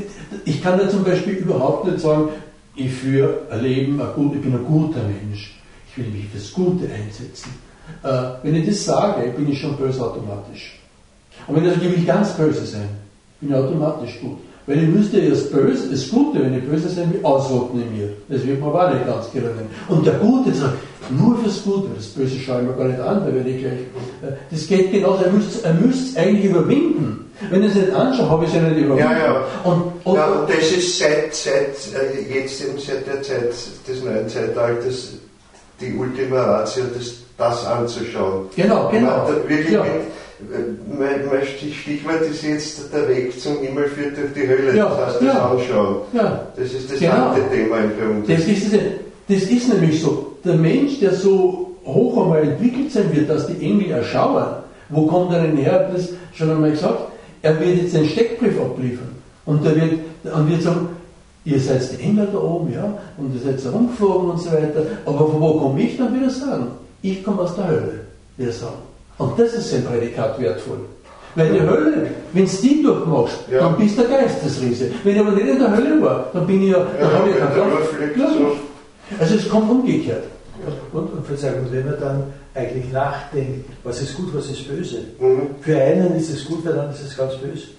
Ich kann ja zum Beispiel überhaupt nicht sagen, ich führe ein Leben, ich bin ein guter Mensch, ich will mich fürs Gute einsetzen. Äh, wenn ich das sage, bin ich schon böse automatisch. Und wenn ich sage, ich will ganz böse sein, bin ich automatisch gut. Weil ich müsste ja das Böse, das Gute, wenn ich böse sein will, ausrotten in mir. Das wird mir aber nicht ganz gelingen. Und der Gute sagt, nur fürs Gute, das Böse schaue ich mir gar nicht an, da werde ich gleich. Das geht genauso, er müsste er müsste es eigentlich überwinden. Wenn ich es nicht anschaue, habe ich es ja nicht überwunden. Ja, ja. Und, und, ja, und das ist seit, seit jetzt eben seit der Zeit des neuen Zeitalters die Ultima Ratio, das, das anzuschauen. Genau, genau. Man, wirklich ja. mit, mein, mein Stichwort ist jetzt, der Weg zum Himmel führt durch die Hölle. Ja, das heißt, das ja. Anschauen. Ja. Das ist das genau. andere Thema im Grund. Das ist, das ist nämlich so. Der Mensch, der so hoch einmal entwickelt sein wird, dass die Engel erschauern, wo kommt er denn her? Ich habe das schon einmal gesagt. Er wird jetzt einen Steckbrief abliefern. Und er wird, und wird sagen, ihr seid die Engel da oben, ja, und ihr seid herumgeflogen und so weiter. Aber von wo komme ich? Dann wird er sagen, ich komme aus der Hölle, wird er sagen. Und das ist sein Prädikat wertvoll. Weil die Hölle, wenn du die durchmachst, ja. dann bist du der Geistesriese. Wenn ich aber nicht in der Hölle war, dann bin ich ja, dann ja, habe ich keinen Kraft. So. Also es kommt umgekehrt. Und, und Verzeihung, wenn man dann eigentlich nachdenkt, was ist gut, was ist böse. Mhm. Für einen ist es gut, für den anderen ist es ganz böse.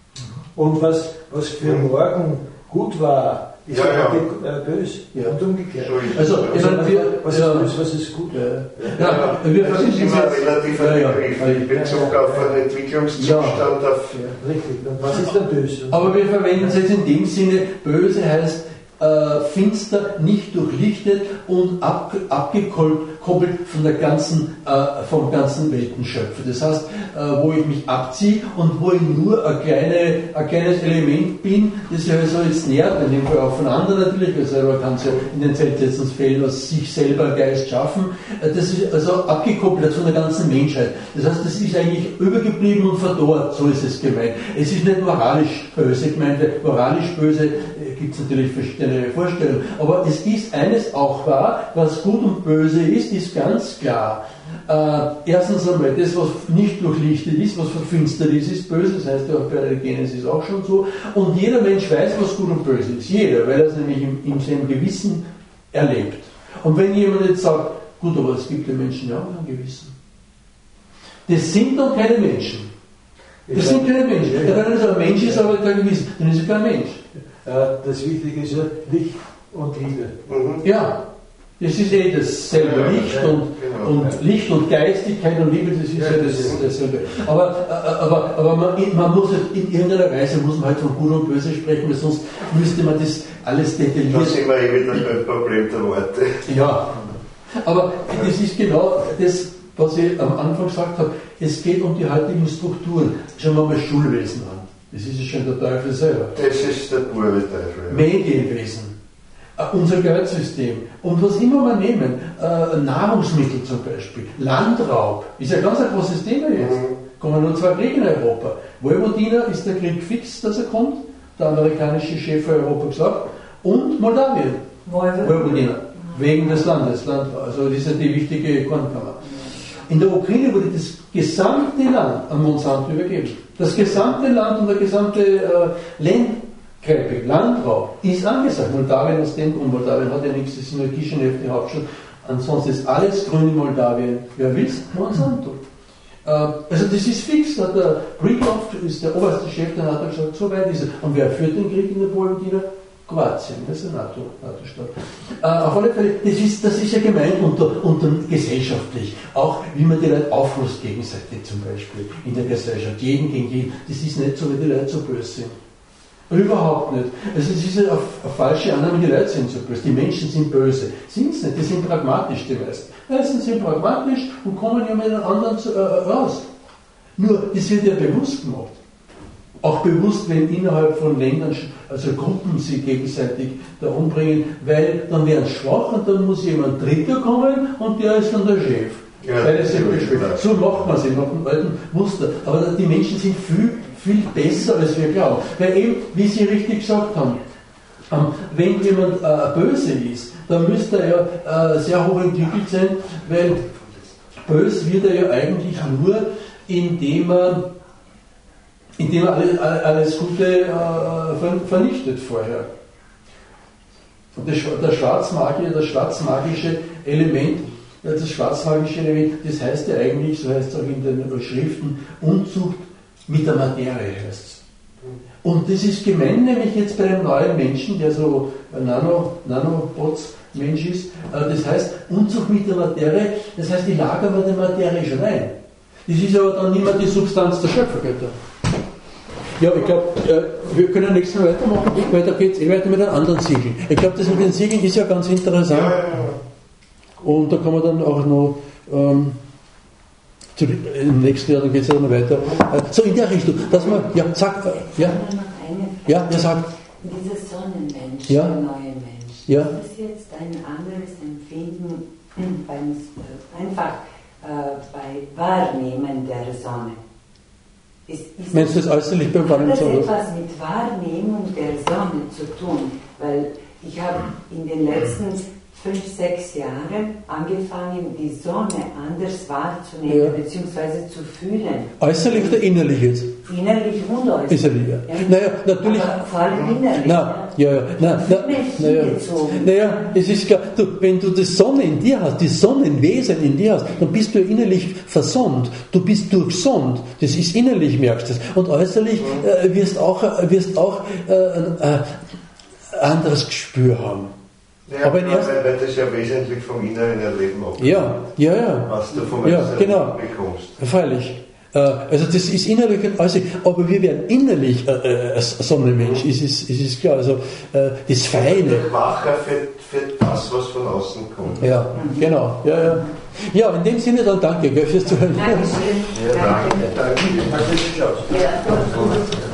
Und was, was für mhm. morgen gut war, ist ja, heute ja. äh, böse. Ja. Und umgekehrt. Also, ich also meine, wir, was ja. ist böse, was ist gut. Ja, ja, ja. wir das ist immer ein relativer ja, Begriff ja. in Bezug ja, auf ja. einen Entwicklungszustand. Ja. Auf Ja, richtig. Und was ist dann böse? Aber wir verwenden es jetzt in dem Sinne, böse heißt äh, finster, nicht durchlichtet und ab, abgekoppelt von der ganzen, äh, vom ganzen Weltenschöpfer. Das heißt, äh, wo ich mich abziehe und wo ich nur ein, kleine, ein kleines Element bin, das ja so jetzt nährt, in dem Fall auch von anderen natürlich, weil selber kann es ja in den Zeltsetzungsfällen aus sich selber Geist schaffen. Äh, das ist also abgekoppelt von der ganzen Menschheit. Das heißt, das ist eigentlich übergeblieben und verdorrt, so ist es gemeint. Es ist nicht moralisch böse gemeint, moralisch böse äh, gibt es natürlich verschiedene Vorstellungen, aber es ist eines auch wahr, was gut und böse ist, ist ganz klar. Äh, erstens einmal, das, was nicht durchlichtet ist, was verfinstert ist, ist böse, das heißt ja auch bei der Genesis auch schon so. Und jeder Mensch weiß, was gut und böse ist. Jeder, weil er es nämlich in, in seinem Gewissen erlebt. Und wenn jemand jetzt sagt, gut, aber es gibt ja Menschen, die haben kein Gewissen. Das sind doch keine Menschen. Das sind keine Menschen. Ja, ja. Wenn er ein Mensch ist, aber kein Gewissen, dann ist er kein Mensch. Das Wichtige ist ja Licht und Liebe. Mhm. Ja, das ist eh dasselbe. Ja, Licht, ja, und, genau. und Licht und Geistigkeit und Liebe, das ist ja, ja das, dasselbe. Aber, aber, aber man, man muss in irgendeiner Weise muss man halt von Gut und Böse sprechen, weil sonst müsste man das alles detailliert. Da sind wir eh wieder beim Problem der Worte. Ja, aber das ist genau das, was ich am Anfang gesagt habe. Es geht um die heutigen Strukturen. Schauen wir mal Schulwesen an. Das ist ja schon der Teufel selber. Das ist der pure Teufel. Medienwesen, äh, unser Geldsystem und was immer wir nehmen, äh, Nahrungsmittel zum Beispiel, Landraub, ist ja ganz ein großes Thema jetzt. Mhm. Kommen nur zwei Kriege in Europa. Vojvodina ist der Krieg fix, dass er kommt, der amerikanische Chef für Europa gesagt, und Moldawien. Vojvodina, wegen des Landes, Land, also das ist ja die wichtige Kornkammer. In der Ukraine wurde das gesamte Land an Monsanto übergeben. Das gesamte Land und der gesamte äh, Landgrabbing, Landraub ist angesagt. Moldawien aus dem Grund, Moldawien hat ja nichts, das ist nur Kishinev, die Hauptstadt. Ansonsten ist alles grün in Moldawien. Wer will's? Monsanto. Äh, also das ist fix. Da der Brikov ist der oberste Chef, der NATO gesagt, so weit ist er. Und wer führt den Krieg in der Vojvodina? Kroatien, das ist eine NATO-Staat. NATO äh, auf alle Fälle, das ist, das ist ja gemeint unter, unter gesellschaftlich. Auch wie man die Leute aufrüstet gegenseitig zum Beispiel in der Gesellschaft. Jeden gegen jeden. Das ist nicht so, wie die Leute so böse sind. Überhaupt nicht. Also es ist eine, eine falsche Annahme, die Leute sind so böse. Die Menschen sind böse. Sind es nicht, die sind pragmatisch, die meisten. Meistens sind pragmatisch und kommen ja mit den anderen zu, äh, raus. Nur, das wird ja bewusst gemacht. Auch bewusst, wenn innerhalb von Ländern, also Gruppen sich gegenseitig da umbringen, weil dann werden sie schwach und dann muss jemand Dritter kommen und der ist dann der Chef. Ja, weil es so macht man sie nach dem alten Muster. Aber die Menschen sind viel, viel besser, als wir glauben. Weil eben, wie Sie richtig gesagt haben, wenn jemand äh, böse ist, dann müsste er ja äh, sehr hoch entwickelt sein, weil bös wird er ja eigentlich nur, indem er, indem er alles, alles Gute äh, vernichtet vorher. Und das, der Schwarzmagier, das schwarzmagische Element, das schwarzmagische Element, das heißt ja eigentlich, so heißt es auch in den Schriften, Unzucht mit der Materie heißt es. Und das ist gemein, nämlich jetzt bei einem neuen Menschen, der so ein Nano, Nanobots-Mensch ist, das heißt Unzucht mit der Materie, das heißt, die lagern wir der Materie schon ein. Das ist aber dann nicht mehr die Substanz der Schöpfergötter. Ja, ich glaube, wir können nächstes Mal weitermachen, weil da geht es eh weiter mit einem anderen Siegel. Ich glaube, das mit den Siegeln ist ja ganz interessant. Ja, ja, ja. Und da kann man dann auch noch ähm, zu, im nächsten Jahr, dann geht es ja noch weiter. Äh, so in der Richtung, dass man, ja, sag, äh, ja, ja, ja, sag. Dieser Sonnenmensch, ja. der neue Mensch, ja. ist das jetzt ein anderes Empfinden beim, äh, einfach äh, bei Wahrnehmen der Sonne? Ist, ist Meinst du das äußerlich beim Wahrnehmen der Sonne? Hat das etwas mit Wahrnehmung der Sonne zu tun? Weil ich habe in den letzten fünf, sechs Jahren angefangen, die Sonne anders wahrzunehmen, ja. beziehungsweise zu fühlen. Äußerlich oder innerlich jetzt? Innerlich und äußerlich. Innerlich, ja. Ja. Naja, natürlich. Aber vor allem innerlich. Na, ja, ja. Na, na, naja, naja, es ist klar, du, wenn du die Sonne in dir hast, die Sonnenwesen in dir hast, dann bist du innerlich versonnt. Du bist durchsonnt. Das ist innerlich, merkst du es. Und äußerlich äh, wirst auch, äh, wirst auch äh, äh, anderes Gespür haben. Ja, aber weil, weil das ja wesentlich vom inneren Erleben abhängt. Ja, ja, ja. Was du vom ja, Äußeren genau. bekommst. Freilich. Also das ist innerlich und äußerlich, aber wir werden innerlich äh, äh, Sonnenmensch, ist, ist, ist, ist klar. Also äh, das Feine. Wacher für, für das, was von außen kommt. Ja, genau. Ja, ja. Ja, in dem Sinne dann danke gell, fürs Zuhören. Dankeschön. Ja, danke. Danke. Danke. Ja,